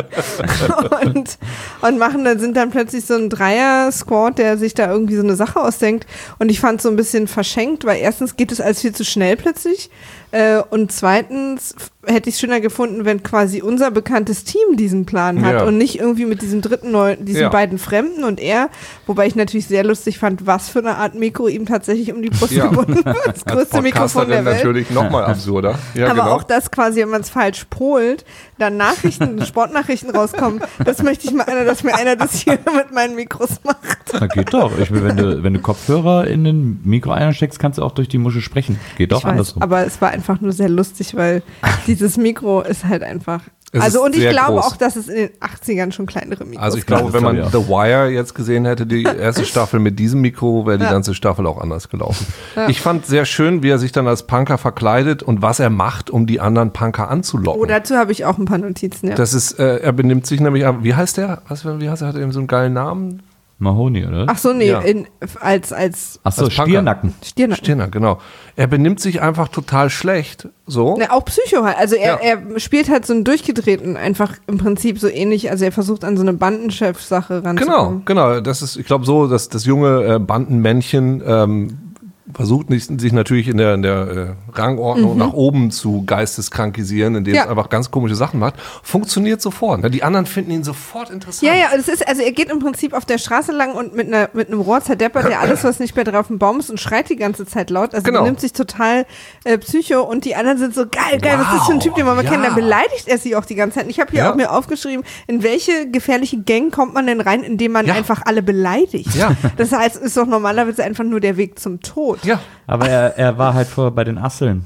B: Und sind dann plötzlich so ein Dreier-Squad, der sich da irgendwie so eine Sache ausdenkt. Und ich fand es so ein bisschen verschenkt, weil erstens geht es alles viel zu schnell plötzlich. Und zweitens hätte ich es schöner gefunden, wenn quasi unser bekanntes Team diesen Plan hat und nicht irgendwie mit diesem beiden Fremden und er, wobei ich natürlich sehr lustig fand, was für eine Art Mikro ihm tatsächlich um die Brust gebunden wird. Das größte Mikrofon der Welt.
C: Natürlich nochmal absurder. Ja,
B: aber
C: genau.
B: auch das quasi, wenn man es falsch polt, dann Sportnachrichten rauskommen, das möchte ich mal dass mir einer das hier mit meinen Mikros macht.
A: Na, geht doch. Wenn du Kopfhörer in den Mikro einsteckst, kannst du auch durch die Muschel sprechen. Geht doch andersrum.
B: Aber es war einfach nur sehr lustig, weil dieses Mikro ist halt einfach...
C: Und
B: ich glaube auch, dass es in den 80ern schon kleinere Mikros gab.
C: Also ich glaube, wenn man The Wire jetzt gesehen hätte, die erste Staffel mit diesem Mikro, wäre die ganze Staffel auch anders gelaufen. Ja. Ich fand sehr schön, wie er sich dann als Punker verkleidet und was er macht, um die anderen Punker anzulocken.
B: Oh, dazu habe ich auch ein paar Notizen, ja.
C: Das ist, er benimmt sich nämlich, wie heißt der? Wie heißt er? Hat er eben so einen geilen Namen?
A: Mahoney, oder?
B: Ach so, nee,
C: Ja.
A: Achso, Stiernacken.
C: Stiernacken, genau. Er benimmt sich einfach total schlecht, so.
B: Na, auch Psycho halt. Also er spielt halt so einen durchgedrehten, einfach im Prinzip so ähnlich, also er versucht an so eine Bandenchef-Sache ranzukommen.
C: Genau. Das ist, ich glaube so, dass das junge Bandenmännchen versucht sich natürlich in der Rangordnung nach oben zu geisteskrankisieren, indem es einfach ganz komische Sachen macht. Funktioniert sofort. Ne? Die anderen finden ihn sofort interessant.
B: Ja, also er geht im Prinzip auf der Straße lang und mit einem Rohr zerdeppert er alles, was nicht mehr drauf im Baum ist und schreit die ganze Zeit laut. Also er nimmt sich total Psycho und die anderen sind so, geil, was ist das für ein Typ, den wir mal kennen. Dann beleidigt er sie auch die ganze Zeit. Und ich habe hier auch mir aufgeschrieben, in welche gefährliche Gang kommt man denn rein, indem man einfach alle beleidigt?
C: Ja.
B: Das heißt, ist doch normalerweise einfach nur der Weg zum Tod.
C: Ja.
A: Aber er war halt vorher bei den Asseln.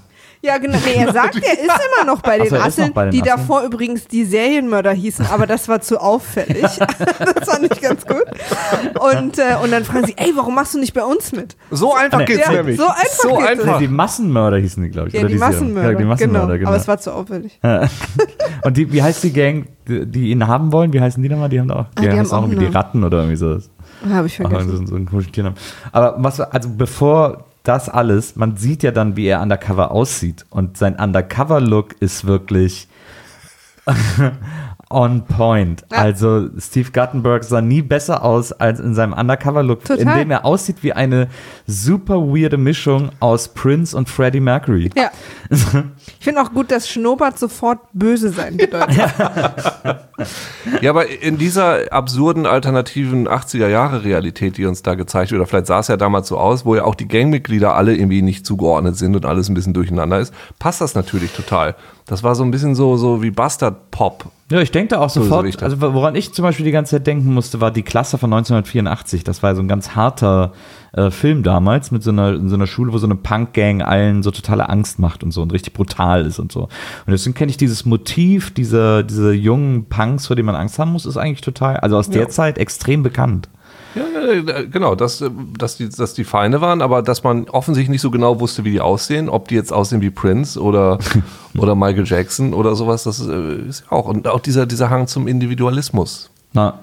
B: Ja, genau. Nee, er sagt, er ist immer noch bei den
A: er ist
B: Asseln,
A: noch bei den
B: die
A: Asseln?
B: davor übrigens die Serienmörder hießen, aber das war zu auffällig. Das fand ich ganz gut. Und dann fragen sie, ey, warum machst du nicht bei uns mit?
C: So einfach geht's
B: Ja,
C: nämlich.
B: so einfach geht's.
A: Die Massenmörder hießen die, glaube ich.
B: Ja,
A: oder
B: die Massenmörder.
A: Ja, die Massenmörder, genau.
B: Aber es war zu auffällig.
A: Und wie heißt die Gang, die ihn haben wollen? Wie heißen die nochmal? Die haben auch,
B: die haben
A: heißen
B: auch
A: auch irgendwie
B: einen
A: die Ratten oder irgendwie so.
B: Habe ich vergessen.
A: So einen komischen Tiernamen. Aber also bevor das alles, man sieht ja dann, wie er undercover aussieht. Und sein Undercover-Look ist wirklich on point. Ja. Also Steve Guttenberg sah nie besser aus als in seinem Undercover-Look, in dem er aussieht wie eine super weirde Mischung aus Prince und Freddie Mercury.
B: Ja. Ich finde auch gut, dass Schnurrbart sofort böse sein bedeutet.
C: Ja, aber in dieser absurden alternativen 80er-Jahre-Realität, die uns da gezeigt wird, oder vielleicht sah es ja damals so aus, wo ja auch die Gangmitglieder alle irgendwie nicht zugeordnet sind und alles ein bisschen durcheinander ist, passt das natürlich total. Das war so ein bisschen so wie Bastard-Pop.
A: Ja, ich denke da auch sofort, also woran ich zum Beispiel die ganze Zeit denken musste, war die Klasse von 1984. Das war ja so ein ganz harter Film damals mit so einer Schule, wo so eine Punk-Gang allen so totale Angst macht und so und richtig brutal ist und so. Und deswegen kenne ich dieses Motiv, diese jungen Punks, vor denen man Angst haben muss, ist eigentlich total, also aus der Zeit extrem bekannt.
C: Ja, genau, dass die Feinde waren, aber dass man offensichtlich nicht so genau wusste, wie die aussehen, ob die jetzt aussehen wie Prince oder Michael Jackson oder sowas, das ist auch. Und auch dieser Hang zum Individualismus.
A: Na,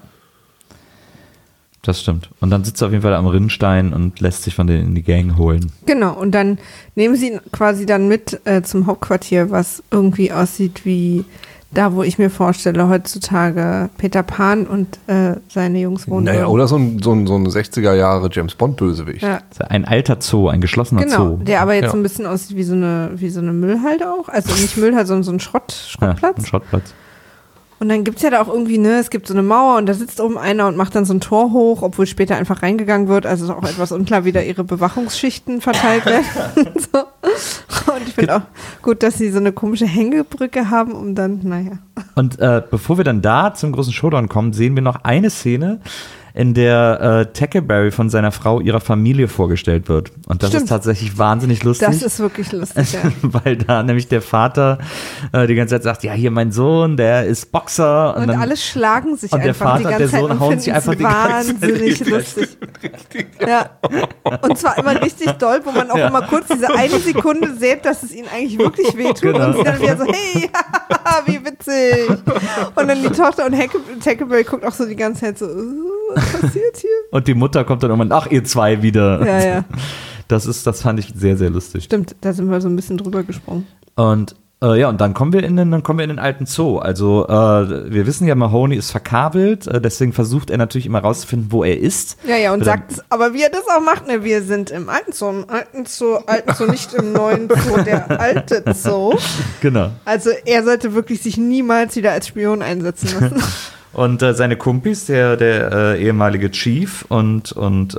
A: das stimmt. Und dann sitzt er auf jeden Fall am Rinnstein und lässt sich von denen in die Gang holen.
B: Genau, und dann nehmen sie ihn quasi dann mit zum Hauptquartier, was irgendwie aussieht wie da, wo ich mir vorstelle, heutzutage Peter Pan und seine Jungs wohnen.
C: Naja, oder so ein 60er-Jahre James-Bond-Bösewicht.
B: Ja.
A: Ein alter Zoo, ein geschlossener Zoo.
B: Genau, der aber jetzt so ein bisschen aussieht wie so eine Müllhalde auch. Also nicht Müllhalde, sondern so ein Schrottplatz.
A: Ja, ein Schrottplatz.
B: Und dann gibt es ja da auch irgendwie, es gibt so eine Mauer und da sitzt oben einer und macht dann so ein Tor hoch, obwohl später einfach reingegangen wird. Also ist auch etwas unklar, wie da ihre Bewachungsschichten verteilt werden. So. Und ich finde auch gut, dass sie so eine komische Hängebrücke haben, um dann, naja.
A: Und bevor wir dann da zum großen Showdown kommen, sehen wir noch eine Szene, in der Tackleberry von seiner Frau ihrer Familie vorgestellt wird. Und das ist tatsächlich wahnsinnig lustig.
B: Das ist wirklich lustig, ja.
A: Weil da nämlich der Vater die ganze Zeit sagt, ja, hier mein Sohn, der ist Boxer.
B: Und dann, alle schlagen sich
A: und
B: einfach
A: der Vater,
B: die ganze Zeit
A: und der Sohn hauen sich einfach die ganze Zeit.
B: Wahnsinnig lustig. Ja. Und zwar immer richtig doll, wo man auch immer kurz diese eine Sekunde sieht, dass es ihnen eigentlich wirklich wehtut. Genau. Und sie dann wieder so, hey, wie witzig. Und dann die Tochter und Tackleberry guckt auch so die ganze Zeit so, was passiert hier?
A: Und die Mutter kommt dann irgendwann, ach, ihr zwei wieder.
B: Ja.
A: Das fand ich sehr, sehr lustig.
B: Stimmt, da sind wir so ein bisschen drüber gesprungen.
A: Und und dann kommen wir in den alten Zoo. Also wir wissen ja, Mahoney ist verkabelt, deswegen versucht er natürlich immer rauszufinden, wo er ist.
B: Ja, und sagt es, aber wie er das auch macht, wir sind im alten Zoo, nicht im neuen Zoo, der alte Zoo.
A: Genau.
B: Also er sollte wirklich sich niemals wieder als Spion einsetzen lassen.
A: Und seine Kumpis, der ehemalige Chief und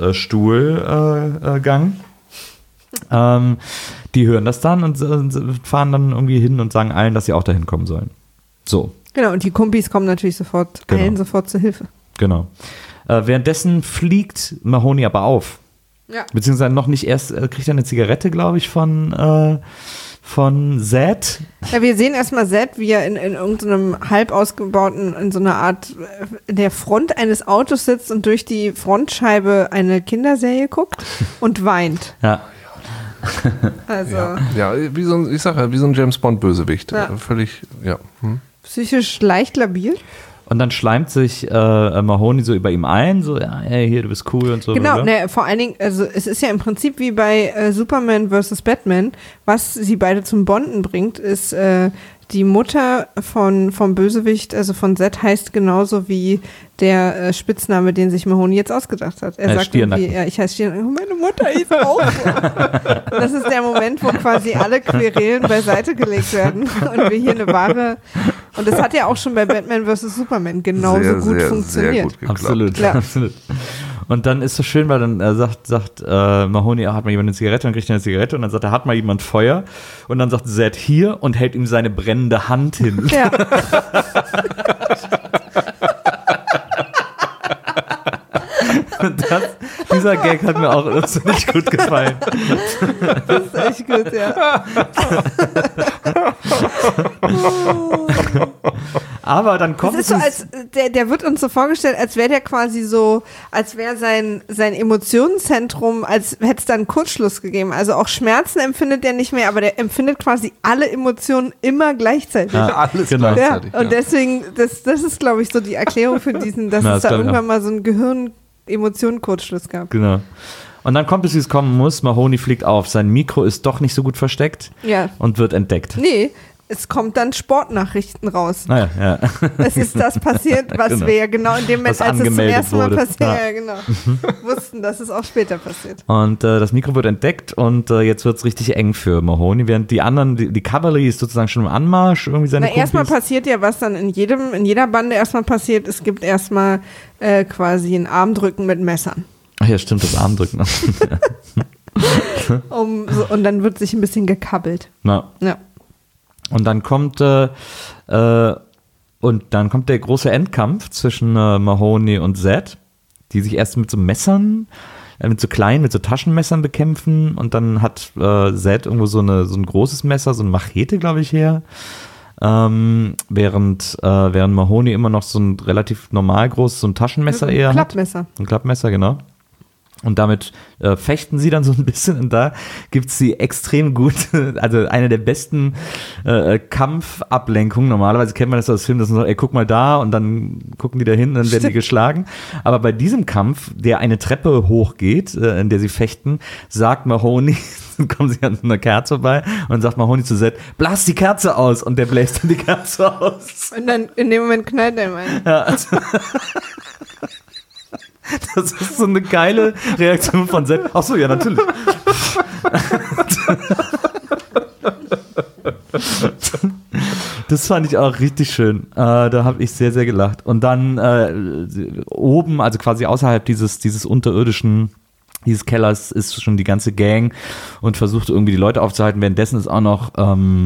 A: Stuhlgang, die hören das dann und fahren dann irgendwie hin und sagen allen, dass sie auch dahin kommen sollen. So.
B: Genau, und die Kumpis kommen natürlich eilen sofort zur Hilfe.
A: Genau. Währenddessen fliegt Mahoney aber auf.
B: Ja.
A: Beziehungsweise noch nicht erst, kriegt er eine Zigarette, glaube ich, von Zed.
B: Ja, wir sehen erstmal Zed, wie er in irgendeinem halb ausgebauten, in so einer Art, in der Front eines Autos sitzt und durch die Frontscheibe eine Kinderserie guckt und weint.
A: Ja.
B: Also.
C: Ja, wie so ein James-Bond-Bösewicht.
B: Ja.
C: Völlig, ja.
B: Psychisch leicht labil.
A: Und dann schleimt sich Mahoney so über ihm ein, so, ja, hey, hier, du bist cool und so.
B: Genau, vor allen Dingen, also es ist ja im Prinzip wie bei Superman vs. Batman, was sie beide zum Bonden bringt, ist die Mutter vom Bösewicht, also von Zed, heißt genauso wie der Spitzname, den sich Mahoney jetzt ausgedacht hat. Er sagt irgendwie, ja, ich heiße Stirnacken, meine Mutter hieß auch so. Das ist der Moment, wo quasi alle Querelen beiseite gelegt werden und wir hier eine wahre, und das hat ja auch schon bei Batman vs. Superman genauso gut funktioniert.
C: Sehr gut geklappt.
A: Absolut,
B: ja.
A: Absolut. Und dann ist es schön, weil dann sagt Mahoney, hat mal jemand eine Zigarette, dann kriegt er eine Zigarette und dann sagt er, hat mal jemand Feuer und dann sagt Zed hier und hält ihm seine brennende Hand hin.
B: Ja.
A: Dieser Gag hat mir auch nicht gut gefallen.
B: Das ist echt gut, ja.
A: Aber dann kommt
B: es. Das ist so, als der wird uns so vorgestellt, als wäre der quasi so, als wäre sein Emotionenzentrum, als hätte es da einen Kurzschluss gegeben. Also auch Schmerzen empfindet er nicht mehr, aber der empfindet quasi alle Emotionen immer gleichzeitig.
C: Ja, alles gleichzeitig.
B: Ja, und deswegen, das ist, glaube ich, so die Erklärung für diesen, dass es da irgendwann mal so einen Gehirn-Emotionen-Kurzschluss gab.
A: Genau. Und dann kommt es, wie es kommen muss. Mahoney fliegt auf. Sein Mikro ist doch nicht so gut versteckt und wird entdeckt.
B: Nee, es kommt dann Sportnachrichten raus.
A: Ah, ja.
B: Es ist das passiert, was wir ja genau in dem Moment, als es zum ersten Mal passiert, wussten, dass es auch später passiert.
A: Und das Mikro wird entdeckt und jetzt wird es richtig eng für Mahoney, während die anderen, die Kavallerie ist sozusagen schon im Anmarsch. Irgendwie seine
B: erstmal passiert ja, was dann in jeder Bande erstmal passiert, es gibt erstmal quasi ein Armdrücken mit Messern.
A: Ach ja, stimmt, das Armdrücken.
B: Und dann wird sich ein bisschen gekabbelt.
A: Ja. Und dann kommt der große Endkampf zwischen Mahoney und Zed, die sich erst mit so Messern, mit so Taschenmessern bekämpfen, und dann hat Zed irgendwo so ein großes Messer, so eine Machete, glaube ich, her. Während Mahoney immer noch so ein relativ normal großes, so ein Taschenmesser eher hat. Ein Klappmesser, genau. Und damit fechten sie dann so ein bisschen, und da gibt es die extrem gute, also eine der besten Kampfablenkungen. Normalerweise kennt man das aus Filmen, dass man sagt, ey, guck mal da, und dann gucken die da hin und dann werden die geschlagen. Aber bei diesem Kampf, der eine Treppe hochgeht, in der sie fechten, sagt Mahoney, dann kommen sie an einer Kerze vorbei, und dann sagt Mahoney zu Zed, blas die Kerze aus, und der bläst dann die Kerze aus.
B: Und dann in dem Moment knallt er mal.
A: Ja, also das ist so eine geile Reaktion von Zed. Ach so, ja, natürlich. Das fand ich auch richtig schön. Da habe ich sehr, sehr gelacht. Und dann oben, also quasi außerhalb dieses unterirdischen, dieses Kellers, ist schon die ganze Gang und versucht irgendwie die Leute aufzuhalten. Währenddessen ist auch noch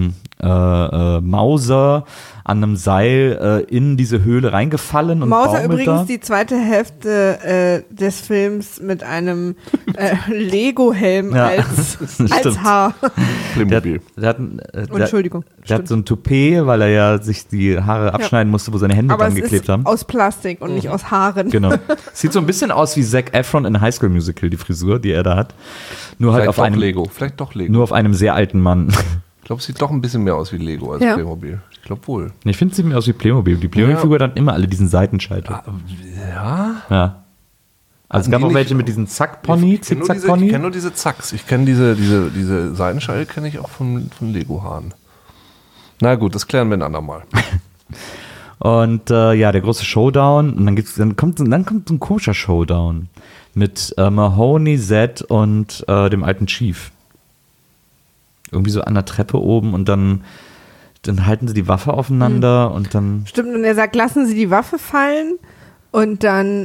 A: Mauser an einem Seil in diese Höhle reingefallen. Und
B: Mauser übrigens die zweite Hälfte des Films mit einem Lego-Helm als Haar. Entschuldigung.
A: Der hat so ein Toupet, weil er ja sich die Haare abschneiden musste, wo seine Hände dran geklebt haben.
B: Aus Plastik und nicht aus Haaren.
A: Genau. Sieht so ein bisschen aus wie Zac Efron in High School Musical, die Frisur, die er da hat. Nur halt auf einem
C: Lego. Vielleicht doch Lego.
A: Nur auf einem sehr alten Mann.
C: Ich glaube, es sieht doch ein bisschen mehr aus wie Lego als Playmobil. Ich glaube wohl.
A: Ich finde, es sieht mehr aus wie Playmobil. Die Playmobil-Figur hat immer alle diesen Seitenscheitel. Ja. Also es gab auch welche mit diesen Zack-Pony, Zickzack-Pony.
C: Ich kenne nur diese Zacks. Ich kenne diese Seitenscheitel kenne ich auch von Lego-Haaren. Na gut, das klären wir ein andermal.
A: Und der große Showdown. Und dann kommt so ein komischer Showdown mit Mahoney, Zed und dem alten Chief. Irgendwie so an der Treppe oben, und dann halten sie die Waffe aufeinander und dann...
B: Stimmt, und er sagt, lassen Sie die Waffe fallen, und dann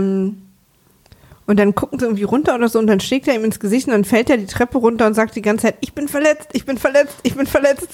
B: gucken sie irgendwie runter oder so, und dann schlägt er ihm ins Gesicht, und dann fällt er die Treppe runter und sagt die ganze Zeit, ich bin verletzt, ich bin verletzt, ich bin verletzt.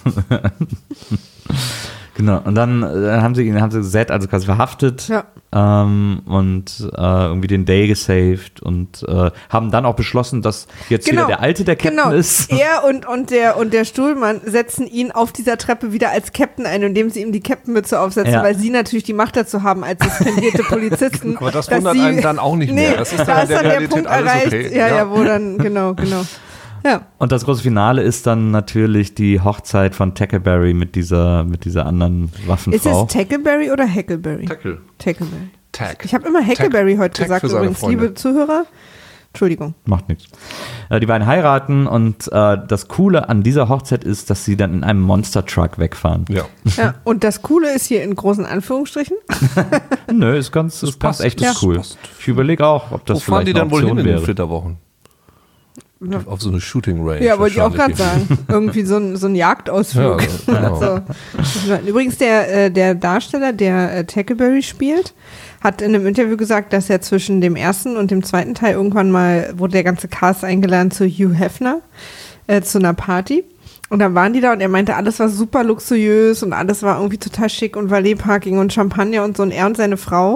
B: Genau, und dann haben sie Zed also quasi verhaftet und irgendwie den Day gesaved und haben dann auch beschlossen, dass jetzt wieder der Alte der Captain ist. Er und der Stuhlmann setzen ihn auf dieser Treppe wieder als Captain ein, indem sie ihm die Captain-Mütze aufsetzen, weil sie natürlich die Macht dazu haben als suspendierte Polizisten.
C: Aber das wundert einen dann auch nicht mehr. Das ist dann
B: der Punkt erreicht. Okay. Ja, wo dann, genau. Ja.
A: Und das große Finale ist dann natürlich die Hochzeit von Tackleberry mit dieser anderen Waffenfrau.
B: Ist es Tackleberry oder Hackleberry? Tackleberry. Ich habe immer Hackleberry heute gesagt, übrigens, liebe Zuhörer. Entschuldigung.
A: Macht nichts. Die beiden heiraten, und das Coole an dieser Hochzeit ist, dass sie dann in einem Monster-Truck wegfahren.
B: Ja. Und das Coole ist hier in großen Anführungsstrichen?
A: Nö, es passt echt, ist cool. Passt. Ich überlege auch, ob das vielleicht eine Option wäre. Wo fahren die dann wohl hin in den
C: Flitterwochen? Auf so eine Shooting Range.
B: Ja, wollte ich auch gerade sagen. Irgendwie so ein Jagdausflug. Ja, genau. Also, übrigens, der Darsteller, der Tackleberry spielt, hat in einem Interview gesagt, dass er zwischen dem ersten und dem zweiten Teil irgendwann mal, wurde der ganze Cast eingeladen zu Hugh Hefner, zu einer Party. Und dann waren die da, und er meinte, alles war super luxuriös und alles war irgendwie total schick und Valet-Parking und Champagner und so. Und er und seine Frau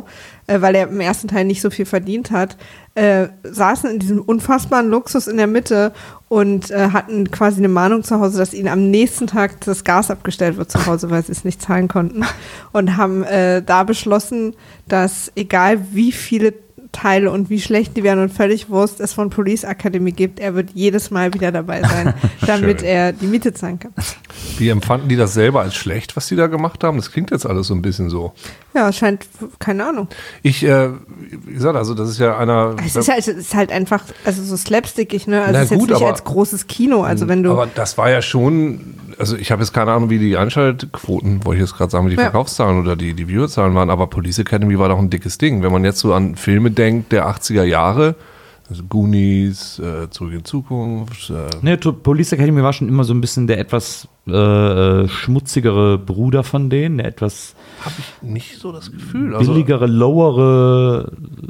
B: weil er im ersten Teil nicht so viel verdient hat, saßen in diesem unfassbaren Luxus in der Mitte und hatten quasi eine Mahnung zu Hause, dass ihnen am nächsten Tag das Gas abgestellt wird zu Hause, weil sie es nicht zahlen konnten. Und haben da beschlossen, dass egal wie viele Teile und wie schlecht die wären und völlig Wurst es von Police Academy gibt, er wird jedes Mal wieder dabei sein, damit er die Miete zahlen kann.
C: Wie empfanden die das selber als schlecht, was die da gemacht haben? Das klingt jetzt alles so ein bisschen so.
B: Ja, es scheint, keine Ahnung.
C: Wie gesagt, also das ist ja einer...
B: Es ist halt einfach, also so slapstickig, ne? Also
C: Na
B: es ist jetzt
C: gut,
B: nicht
C: aber-
B: als großes Kino, also wenn du...
C: Aber das war ja schon, also ich habe jetzt keine Ahnung, wie die Einschaltquoten, wollte ich jetzt gerade sagen, wie die
B: Ja.
C: Verkaufszahlen oder die Viewerzahlen waren, aber Police Academy war doch ein dickes Ding. Wenn man jetzt so an Filme denkt der 80er Jahre, also Goonies, Zurück in die Zukunft.
A: Ne, Police Academy war schon immer so ein bisschen der etwas schmutzigere Bruder von denen, der etwas
C: Habe ich nicht so das Gefühl. Also,
A: billigere, lowere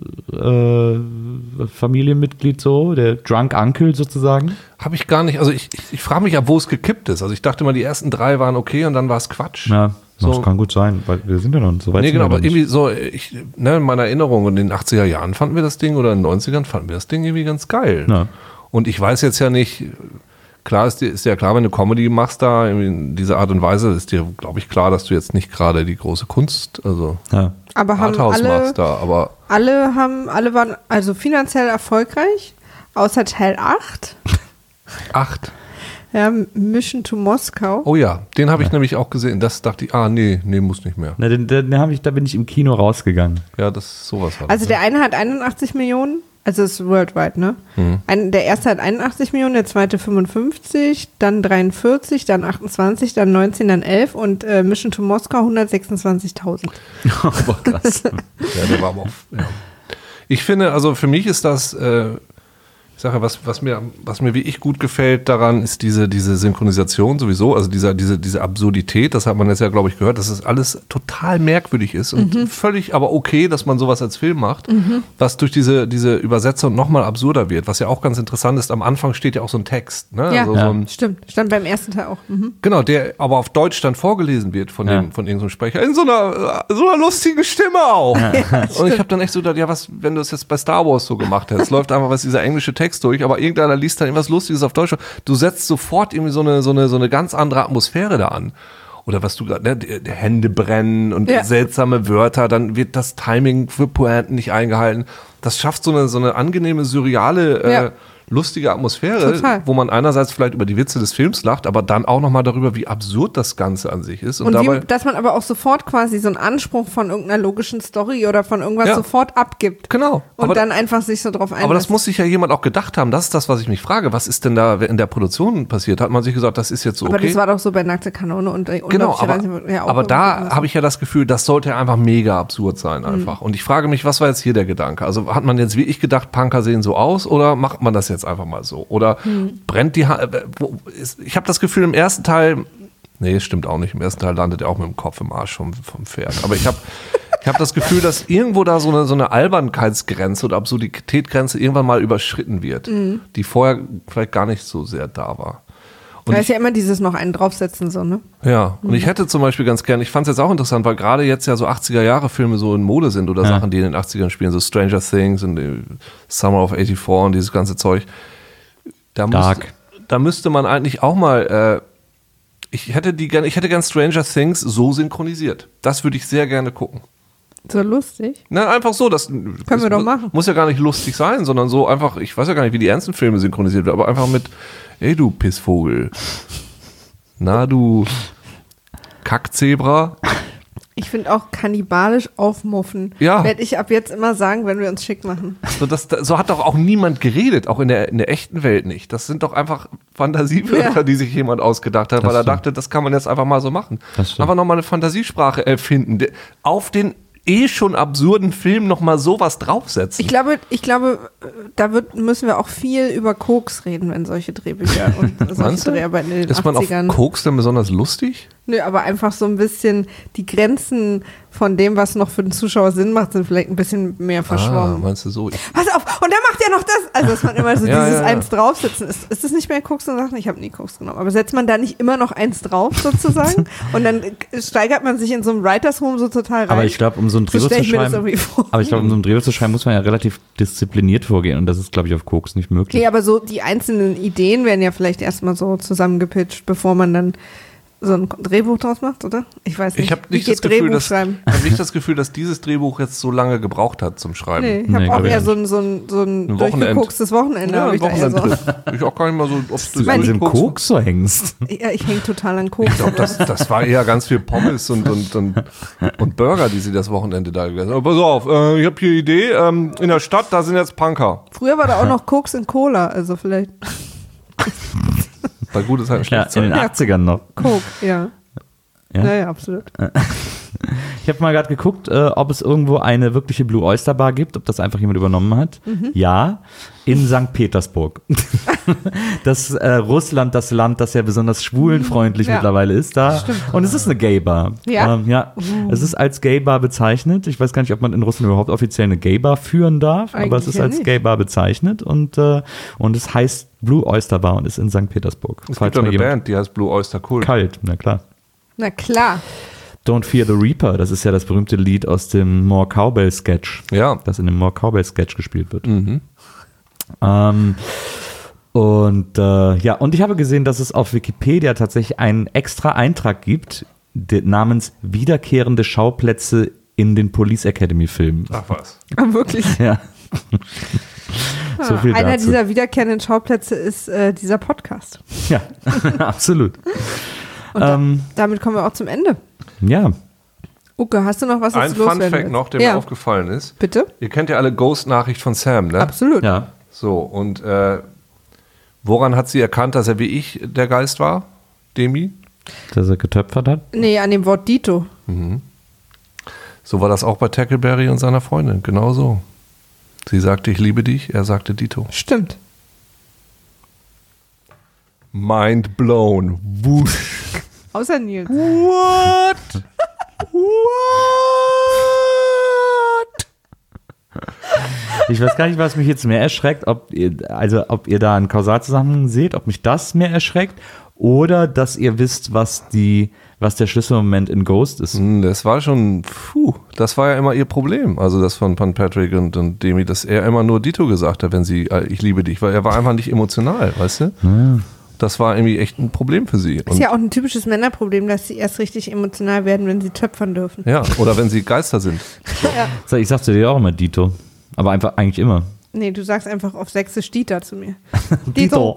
A: Familienmitglied so, der Drunk Uncle sozusagen.
C: habe ich gar nicht, also ich frage mich ja, wo es gekippt ist. Also ich dachte mal, die ersten 3 waren okay und dann war es Quatsch.
A: Ja,
C: So.
A: das kann gut sein, weil wir sind ja noch so weit.
C: Nee,
A: sind
C: genau,
A: wir
C: aber
A: noch nicht.
C: irgendwie so, in meiner Erinnerung in den 80er Jahren fanden wir das Ding oder in den 90ern fanden wir das Ding irgendwie ganz geil.
A: Ja.
C: Und ich weiß jetzt ja nicht, klar ist ja klar, wenn du Comedy machst da in dieser Art und Weise, ist dir, glaube ich, klar, dass du jetzt nicht gerade die große Kunst, also
A: Ja.
B: Aber haben
C: Arthouse machst da, aber
B: alle waren also finanziell erfolgreich, außer Teil 8.
C: 8.
B: Ja, Mission to Moskau.
C: Oh ja, den habe ich nämlich auch gesehen. Das dachte ich, nee, muss nicht mehr.
A: Na, da bin ich im Kino rausgegangen.
C: Ja, das sowas war.
B: Also der eine hat 81 Millionen, also ist worldwide, ne? Der erste hat 81 Millionen, der zweite 55, dann 43, dann 28, dann 19, dann 11 und Mission to Moskau 126.000.
A: Aber krass.
C: Ja, der war aber auch. Ja. Ich finde, also für mich ist das, ich sage, was mir wie ich gut gefällt daran, ist diese Synchronisation sowieso, also diese Absurdität, das hat man jetzt ja, glaube ich, gehört, dass es alles total merkwürdig ist und völlig aber okay, dass man sowas als Film macht, was durch diese Übersetzung nochmal absurder wird, was ja auch ganz interessant ist, am Anfang steht ja auch so ein Text, ne?
B: Ja,
C: Also so ein,
B: stimmt. Stand beim ersten Teil auch. Mhm.
C: genau, der aber auf Deutsch dann vorgelesen wird von irgendeinem Sprecher, in so einer lustigen Stimme auch. Und ich habe dann echt so gedacht, ja, was, wenn du es jetzt bei Star Wars so gemacht hättest, läuft einfach dieser englische Text durch, aber irgendeiner liest dann irgendwas Lustiges auf Deutsch. Du setzt sofort irgendwie so eine ganz andere Atmosphäre da an. Oder was du gerade, ne, die Hände brennen und seltsame Wörter, dann wird das Timing für Pointen nicht eingehalten. Das schafft so eine angenehme, surreale, lustige Atmosphäre,
B: Total.
C: wo man einerseits vielleicht über die Witze des Films lacht, aber dann auch nochmal darüber, wie absurd das Ganze an sich ist. Und dabei,
B: dass man aber auch sofort quasi so einen Anspruch von irgendeiner logischen Story oder von irgendwas sofort abgibt.
C: Genau.
B: Und
C: Aber
B: dann einfach sich so drauf einlässt.
C: aber das muss sich ja jemand auch gedacht haben. Das ist das, was ich mich frage. Was ist denn da in der Produktion passiert? Hat man sich gesagt, das ist jetzt so okay?
B: Aber das war doch so bei Nackte Kanone und
C: Genau, aber da
B: habe
C: habe ich ja das Gefühl, das sollte einfach mega absurd sein einfach. Und ich frage mich, was war jetzt hier der Gedanke? Also hat man jetzt wie ich gedacht, Punker sehen so aus oder macht man das jetzt einfach mal so? Oder brennt die ich habe das Gefühl im ersten Teil, nee, stimmt auch nicht, im ersten Teil landet er auch mit dem Kopf im Arsch vom Pferd. Aber ich habe das Gefühl, dass irgendwo da so eine Albernkeitsgrenze oder Absurditätgrenze irgendwann mal überschritten wird, die vorher vielleicht gar nicht so sehr da war. Und
B: da ist ja immer dieses noch einen draufsetzen, so, ne?
C: ja, und ich hätte zum Beispiel ganz gern, ich fand es jetzt auch interessant, weil gerade jetzt ja so 80er-Jahre-Filme so in Mode sind oder Sachen, die in den 80ern spielen, so Stranger Things und Summer of 84 und dieses ganze Zeug. Da müsste man eigentlich auch mal, ich hätte gern Stranger Things so synchronisiert. Das würde ich sehr gerne gucken.
B: So lustig.
C: Na, einfach so, das
B: Können wir doch machen.
C: Muss ja gar nicht lustig sein, sondern so einfach, ich weiß ja gar nicht, wie die ernsten Filme synchronisiert werden, aber einfach mit, ey du Pissvogel, na du Kackzebra.
B: Ich finde auch kannibalisch aufmuffen.
C: Ja.
B: Werde ich ab jetzt immer sagen, wenn wir uns schick machen.
C: So hat doch auch niemand geredet, auch in der echten Welt nicht. Das sind doch einfach Fantasiewörter, die sich jemand ausgedacht hat, weil er dachte, das kann man jetzt einfach mal so machen. Einfach nochmal eine Fantasiesprache erfinden, auf den schon absurden Film nochmal sowas draufsetzen.
B: Ich glaube, da müssen wir auch viel über Koks reden, wenn solche Drehbücher und solche Dreharbeiten in den 80ern.
C: Ist man auf Koks denn besonders lustig?
B: Nö, aber einfach so ein bisschen die Grenzen von dem, was noch für den Zuschauer Sinn macht, sind vielleicht ein bisschen mehr verschwommen.
C: Meinst du so?
B: Pass auf, Und der macht ja noch das. Also, dass man immer so
C: Ja,
B: dieses
C: ja.
B: Eins draufsetzen. Ist das nicht mehr Koks und Sachen? Ich habe nie Koks genommen. Aber setzt man da nicht immer noch eins drauf, sozusagen? Und dann steigert man sich in so einem Writers Room so total rein.
A: Aber ich glaube, um so ein Drehbuch
B: stell
A: zu
B: ich mir das
A: schreiben,
B: irgendwie vor.
A: muss man ja relativ diszipliniert vorgehen und das ist, glaube ich, auf Koks nicht möglich.
B: Nee, aber so die einzelnen Ideen werden ja vielleicht erstmal so zusammengepitcht, bevor man dann so ein Drehbuch draus macht, oder? Ich weiß nicht.
C: Ich habe
B: Wie
C: nicht,
B: geht Drehbuch schreiben?
C: nicht das Gefühl, dass dieses Drehbuch jetzt so lange gebraucht hat zum Schreiben.
B: Nee, ich habe auch
A: glaub ich
B: eher
A: nicht.
B: so ein durchgekokostes Wochenende.
C: Ja,
B: hab
C: ein
B: ich da eher so.
C: Wochenendtrip. Ich auch gar nicht mal so, ob du
A: Weil du im
C: Koks-
A: Koks so hängst.
B: Ja, ich hänge total an Koks.
C: Ich glaube, das war eher ganz viel Pommes und Burger, die sie das Wochenende da gegessen haben. Pass auf, ich habe hier eine Idee. In der Stadt, da sind jetzt Punker.
B: Früher war da auch noch Koks in Cola, also vielleicht
C: Bei gutes halt
A: Ja,
C: schlecht
A: in den
B: Ja.
A: 80ern noch.
B: Coke, ja.
A: Ja?
B: Naja, absolut.
A: Ich habe mal gerade geguckt, ob es irgendwo eine wirkliche Blue Oyster Bar gibt, ob das einfach jemand übernommen hat. Ja, in St. Petersburg. Das Russland, das Land, das ja besonders schwulenfreundlich
B: Ja.
A: mittlerweile ist da. Und es ist eine Gay Bar.
B: Ja?
A: Ja. Es ist als Gay Bar bezeichnet. Ich weiß gar nicht, ob man in Russland überhaupt offiziell eine Gay Bar führen darf, aber es
B: Eigentlich
A: ist
B: ja
A: als
B: nicht.
A: Gay Bar bezeichnet und es heißt Blue Oyster Bar und ist in St. Petersburg.
C: Es gibt doch eine Band, die heißt Blue Oyster Cult.
A: Kalt, na klar.
B: Na klar.
A: Don't Fear the Reaper, das ist ja das berühmte Lied aus dem More Cowbell Sketch,
C: Ja.
A: das in dem More Cowbell Sketch gespielt wird.
C: Mhm.
A: Und ich habe gesehen, dass es auf Wikipedia tatsächlich einen extra Eintrag gibt, namens Wiederkehrende Schauplätze in den Police Academy Filmen.
C: Ach was.
B: Aber wirklich.
A: Ja. So viel
B: Einer
A: dazu.
B: dieser wiederkehrenden Schauplätze ist dieser Podcast.
A: Ja, absolut.
B: Und damit kommen wir auch zum Ende.
A: Ja,
B: Uke, hast du noch was, was
C: Ein
B: du
C: Fun
B: loswerden
C: Fact
B: willst?
C: noch, der
B: ja.
C: mir aufgefallen ist.
B: Bitte?
C: Ihr kennt ja alle Ghost-Nachricht von Sam, ne?
B: Absolut.
A: ja.
C: So, und woran hat sie erkannt, dass er wie ich der Geist war? Demi?
A: Dass er getöpfert hat.
B: Nee, an dem Wort Dito.
C: So war das auch bei Tackleberry und seiner Freundin, genau so. Sie sagte, ich liebe dich, er sagte Dito.
B: Stimmt.
C: Mind blown. Wusch.
B: Außer Nils.
C: What?
A: Ich weiß gar nicht, was mich jetzt mehr erschreckt, ob ihr da einen Kausalzusammenhang seht, ob mich das mehr erschreckt oder dass ihr wisst, was der Schlüsselmoment in Ghost ist.
C: Das war schon, das war ja immer ihr Problem. Also das von Patrick und Demi, dass er immer nur Dito gesagt hat, wenn sie, ich liebe dich, weil er war einfach nicht emotional, weißt du?
A: Ja.
C: Das war irgendwie echt ein Problem für sie.
B: Ist ja auch ein typisches Männerproblem, dass sie erst richtig emotional werden, wenn sie töpfern dürfen.
C: Ja, oder wenn sie Geister sind.
A: So, ich sagte dir auch immer Dito, aber einfach eigentlich immer.
B: Nee, du sagst einfach auf Sächsisch Dieter zu mir.
A: Dito.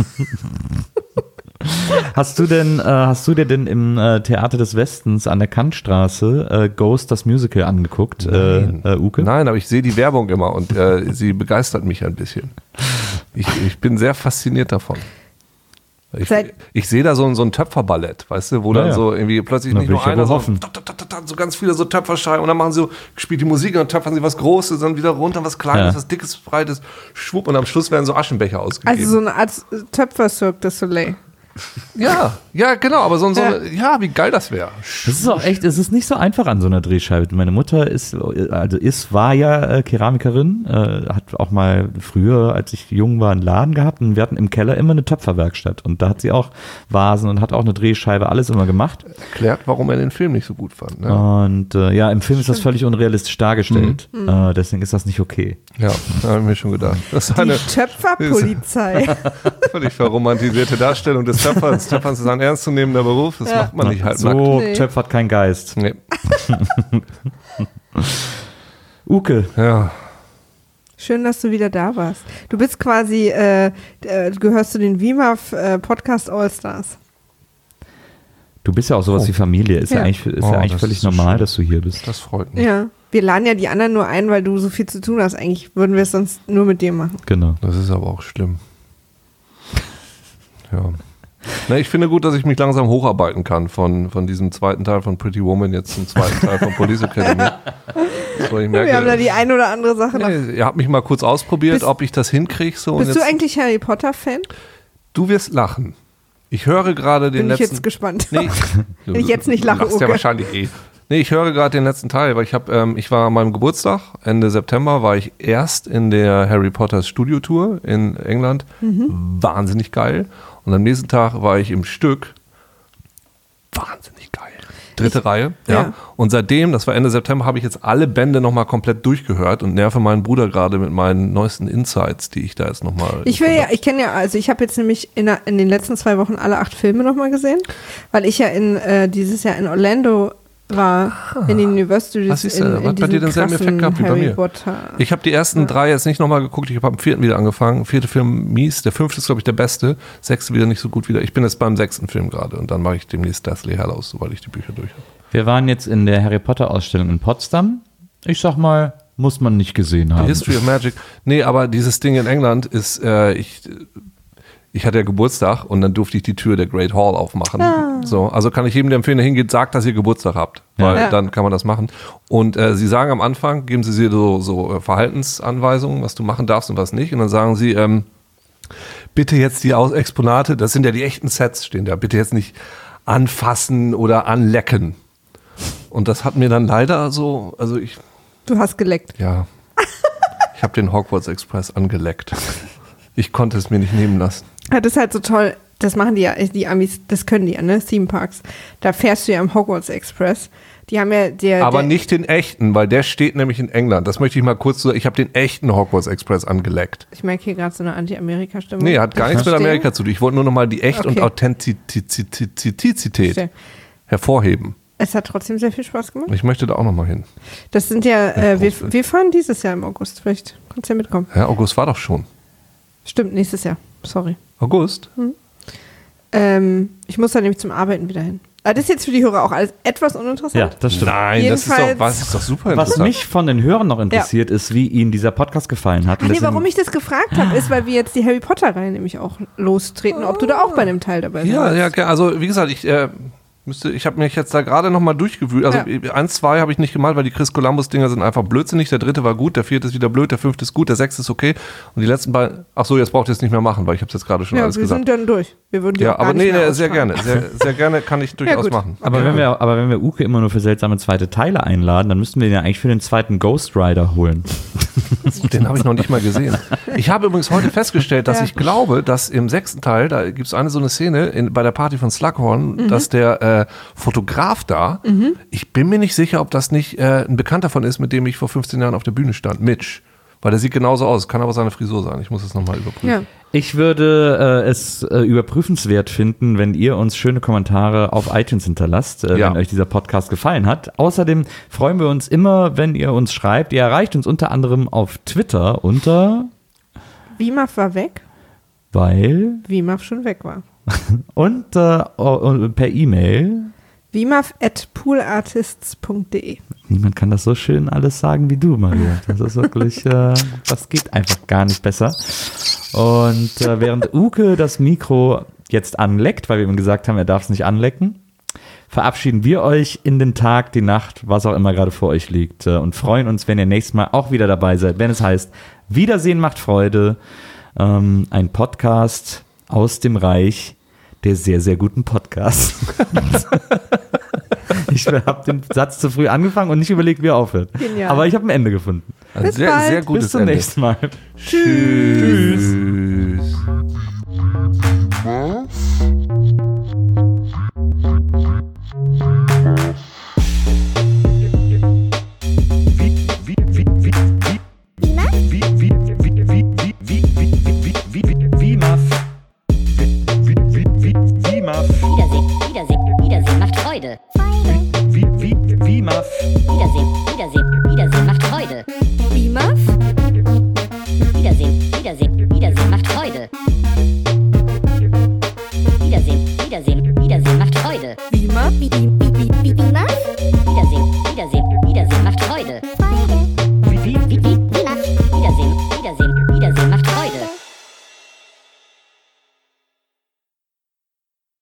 A: Hast du dir denn im Theater des Westens an der Kantstraße Ghost das Musical angeguckt, Uke?
C: Nein, aber ich sehe die Werbung immer und sie begeistert mich ein bisschen. Ich bin sehr fasziniert davon. Ich sehe da so ein Töpferballett, weißt du, wo dann so irgendwie plötzlich nicht nur einer, so ganz viele so Töpferscheiben und dann machen sie so, spielt die Musik und dann töpfern sie was Großes, dann wieder runter, was Kleines, was Dickes, Breites, schwupp und am Schluss werden so Aschenbecher ausgegeben.
B: Also so eine Art Töpfer-Cirque du Soleil.
C: Ja, genau, aber wie geil das wäre.
A: Das ist auch echt, es ist nicht so einfach an so einer Drehscheibe. Meine Mutter war ja Keramikerin, hat auch mal früher, als ich jung war, einen Laden gehabt und wir hatten im Keller immer eine Töpferwerkstatt und da hat sie auch Vasen und hat auch eine Drehscheibe, alles immer gemacht.
C: Erklärt, warum er den Film nicht so gut fand. Ne?
A: Und im Film ist das völlig unrealistisch dargestellt, deswegen ist das nicht okay.
C: Ja, da habe ich mir schon gedacht. Das ist eine
B: Die Töpferpolizei.
C: völlig verromantisierte Darstellung des Töpferns. Töpfern ist ein ernstzunehmender Beruf, das macht man nicht halbnackt.
A: So
B: Nee.
A: töpfert kein Geist.
C: Nee.
A: Uke,
C: Ja.
B: Schön, dass du wieder da warst. Du bist quasi, gehörst zu den WIMAF Podcast All-Stars.
A: du bist ja auch sowas wie Familie. Ist ja,
B: Ja.
A: eigentlich
C: Das
A: völlig
C: ist so
A: normal,
C: schön.
A: dass du hier bist.
C: Das freut mich.
B: Ja. Wir laden ja die anderen nur ein, weil du so viel zu tun hast. Eigentlich würden wir es sonst nur mit dir machen.
A: Genau.
C: Das ist aber auch schlimm. Ja. Na, ich finde gut, dass ich mich langsam hocharbeiten kann von diesem zweiten Teil von Pretty Woman jetzt zum zweiten Teil von Police Academy. So, ich merke,
B: Wir haben da die ein oder andere Sache noch.
C: ihr habt mich mal kurz ausprobiert, ob ich das hinkriege. So,
B: Bist
C: und
B: du
C: jetzt,
B: eigentlich Harry Potter-Fan?
C: du wirst lachen. Ich höre gerade den
B: Bin ich
C: letzten...
B: jetzt gespannt.
C: Nee,
B: Wenn ich jetzt nicht lache,
C: Du lachst ja
B: Uke.
C: wahrscheinlich eh. Nee, ich höre gerade den letzten Teil, weil ich war an meinem Geburtstag, Ende September, war ich erst in der Harry Potter Studio-Tour in England. Wahnsinnig geil. Und am nächsten Tag war ich im Stück. Wahnsinnig geil. Dritte Reihe, ja. Und seitdem, das war Ende September, habe ich jetzt alle Bände nochmal komplett durchgehört und nerve meinen Bruder gerade mit meinen neuesten Insights, die ich da jetzt nochmal...
B: Ich habe jetzt nämlich in den letzten 2 Wochen alle 8 Filme nochmal gesehen, weil ich ja dieses Jahr in Orlando war, in den Universal
C: was ist in bei dir denselben Effekt gehabt wie bei mir?
B: Potter.
C: Ich habe die ersten 3 jetzt nicht nochmal geguckt, ich habe am 4. wieder angefangen. 4. Film mies, der 5. ist glaube ich der beste, 6. wieder nicht so gut wieder. Ich bin jetzt beim 6. Film gerade und dann mache ich demnächst Deathly Hallows, sobald ich die Bücher durch habe.
A: Wir waren jetzt in der Harry Potter Ausstellung in Potsdam. Ich sag mal, muss man nicht gesehen haben.
C: The History of Magic. Nee, aber dieses Ding in England ist, ich hatte ja Geburtstag und dann durfte ich die Tür der Great Hall aufmachen. So, also kann ich jedem, der empfehlen, der hingeht, sagt, dass ihr Geburtstag habt, weil dann kann man das machen. Und sie sagen am Anfang, geben sie dir so Verhaltensanweisungen, was du machen darfst und was nicht. Und dann sagen sie, bitte jetzt die Exponate, das sind ja die echten Sets, stehen da, bitte jetzt nicht anfassen oder anlecken. Und das hat mir dann leider so,
B: Du hast geleckt.
C: Ja. Ich habe den Hogwarts Express angeleckt. Ich konnte es mir nicht nehmen lassen.
B: Ja, das ist halt so toll. Das machen die Amis, das können die ja, ne? Theme Parks. Da fährst du ja im Hogwarts Express. Die haben ja
C: aber nicht den echten, weil der steht nämlich in England. Das möchte ich mal kurz sagen. Ich habe den echten Hogwarts Express angeleckt.
B: Ich merke hier gerade so eine Anti-Amerika-Stimmung.
C: Nee, hat gar nichts mit Amerika zu tun. Ich wollte nur noch mal die Echt- und Authentizität hervorheben.
B: Es hat trotzdem sehr viel Spaß gemacht.
C: Ich möchte da auch noch mal hin.
B: Das sind ja, wir fahren dieses Jahr im August. Vielleicht kannst du ja mitkommen.
C: Ja, August war doch schon.
B: Stimmt, nächstes Jahr. Sorry.
C: August?
B: Ich muss da nämlich zum Arbeiten wieder hin. Aber das ist jetzt für die Hörer auch alles etwas uninteressant.
A: Ja, das stimmt.
C: Nein, das ist doch super interessant.
A: Was mich von den Hörern noch interessiert, ist, wie ihnen dieser Podcast gefallen hat.
B: Warum ich das gefragt habe, ist, weil wir jetzt die Harry Potter-Reihe nämlich auch lostreten, ob du da auch bei einem Teil dabei bist.
C: Ja, also wie gesagt, ich habe mich jetzt da gerade nochmal durchgewühlt. Also 1, 2 habe ich nicht gemalt, weil die Chris Columbus-Dinger sind einfach blödsinnig. Der 3. war gut, der 4. ist wieder blöd, der 5. ist gut, der 6. ist okay. Und die letzten beiden, ach so, jetzt braucht ihr es nicht mehr machen, weil ich habe es jetzt gerade schon alles gesagt. Ja,
B: wir sind dann durch. Wir würden die auch gar nicht mehr
C: sehr gerne. Sehr gerne kann ich durchaus machen.
A: Aber wenn wir Uke immer nur für seltsame zweite Teile einladen, dann müssten wir ihn ja eigentlich für den 2. Ghost Rider holen.
C: Den habe ich noch nicht mal gesehen. Ich habe übrigens heute festgestellt, dass ich glaube, dass im 6. Teil, da gibt es so eine Szene bei der Party von Slughorn, dass der Fotograf da, ich bin mir nicht sicher, ob das nicht ein Bekannter von ist, mit dem ich vor 15 Jahren auf der Bühne stand, Mitch. Weil der sieht genauso aus, kann aber seine Frisur sein. Ich muss es nochmal überprüfen. Ja.
A: Ich würde es überprüfenswert finden, wenn ihr uns schöne Kommentare auf iTunes hinterlasst, wenn euch dieser Podcast gefallen hat. Außerdem freuen wir uns immer, wenn ihr uns schreibt. Ihr erreicht uns unter anderem auf Twitter unter
B: WIMAF war weg.
A: Weil
B: WIMAF schon weg war.
A: und per E-Mail
B: wimaf@poolartists.de.
A: Niemand kann das so schön alles sagen wie du, Maria. Das ist wirklich, das geht einfach gar nicht besser. Und während Uke das Mikro jetzt anleckt, weil wir ihm gesagt haben, er darf es nicht anlecken, verabschieden wir euch in den Tag, die Nacht, was auch immer gerade vor euch liegt und freuen uns, wenn ihr nächstes Mal auch wieder dabei seid, wenn es heißt, Wiedersehen macht Freude, ein Podcast aus dem Reich der sehr, sehr guten Podcasts. Ich habe den Satz zu früh angefangen und nicht überlegt, wie er aufhört. Genial. Aber ich habe ein Ende gefunden.
B: Bis bald.
C: Sehr gutes
A: Bis zum nächsten Mal.
C: Tschüss.
D: Wiedersehen macht Freude.
A: WIMAF.
D: Wiedersehen macht Freude.
B: WIMAF?
D: Wiedersehen macht Freude. Wiedersehen macht Freude.
B: WIMAF?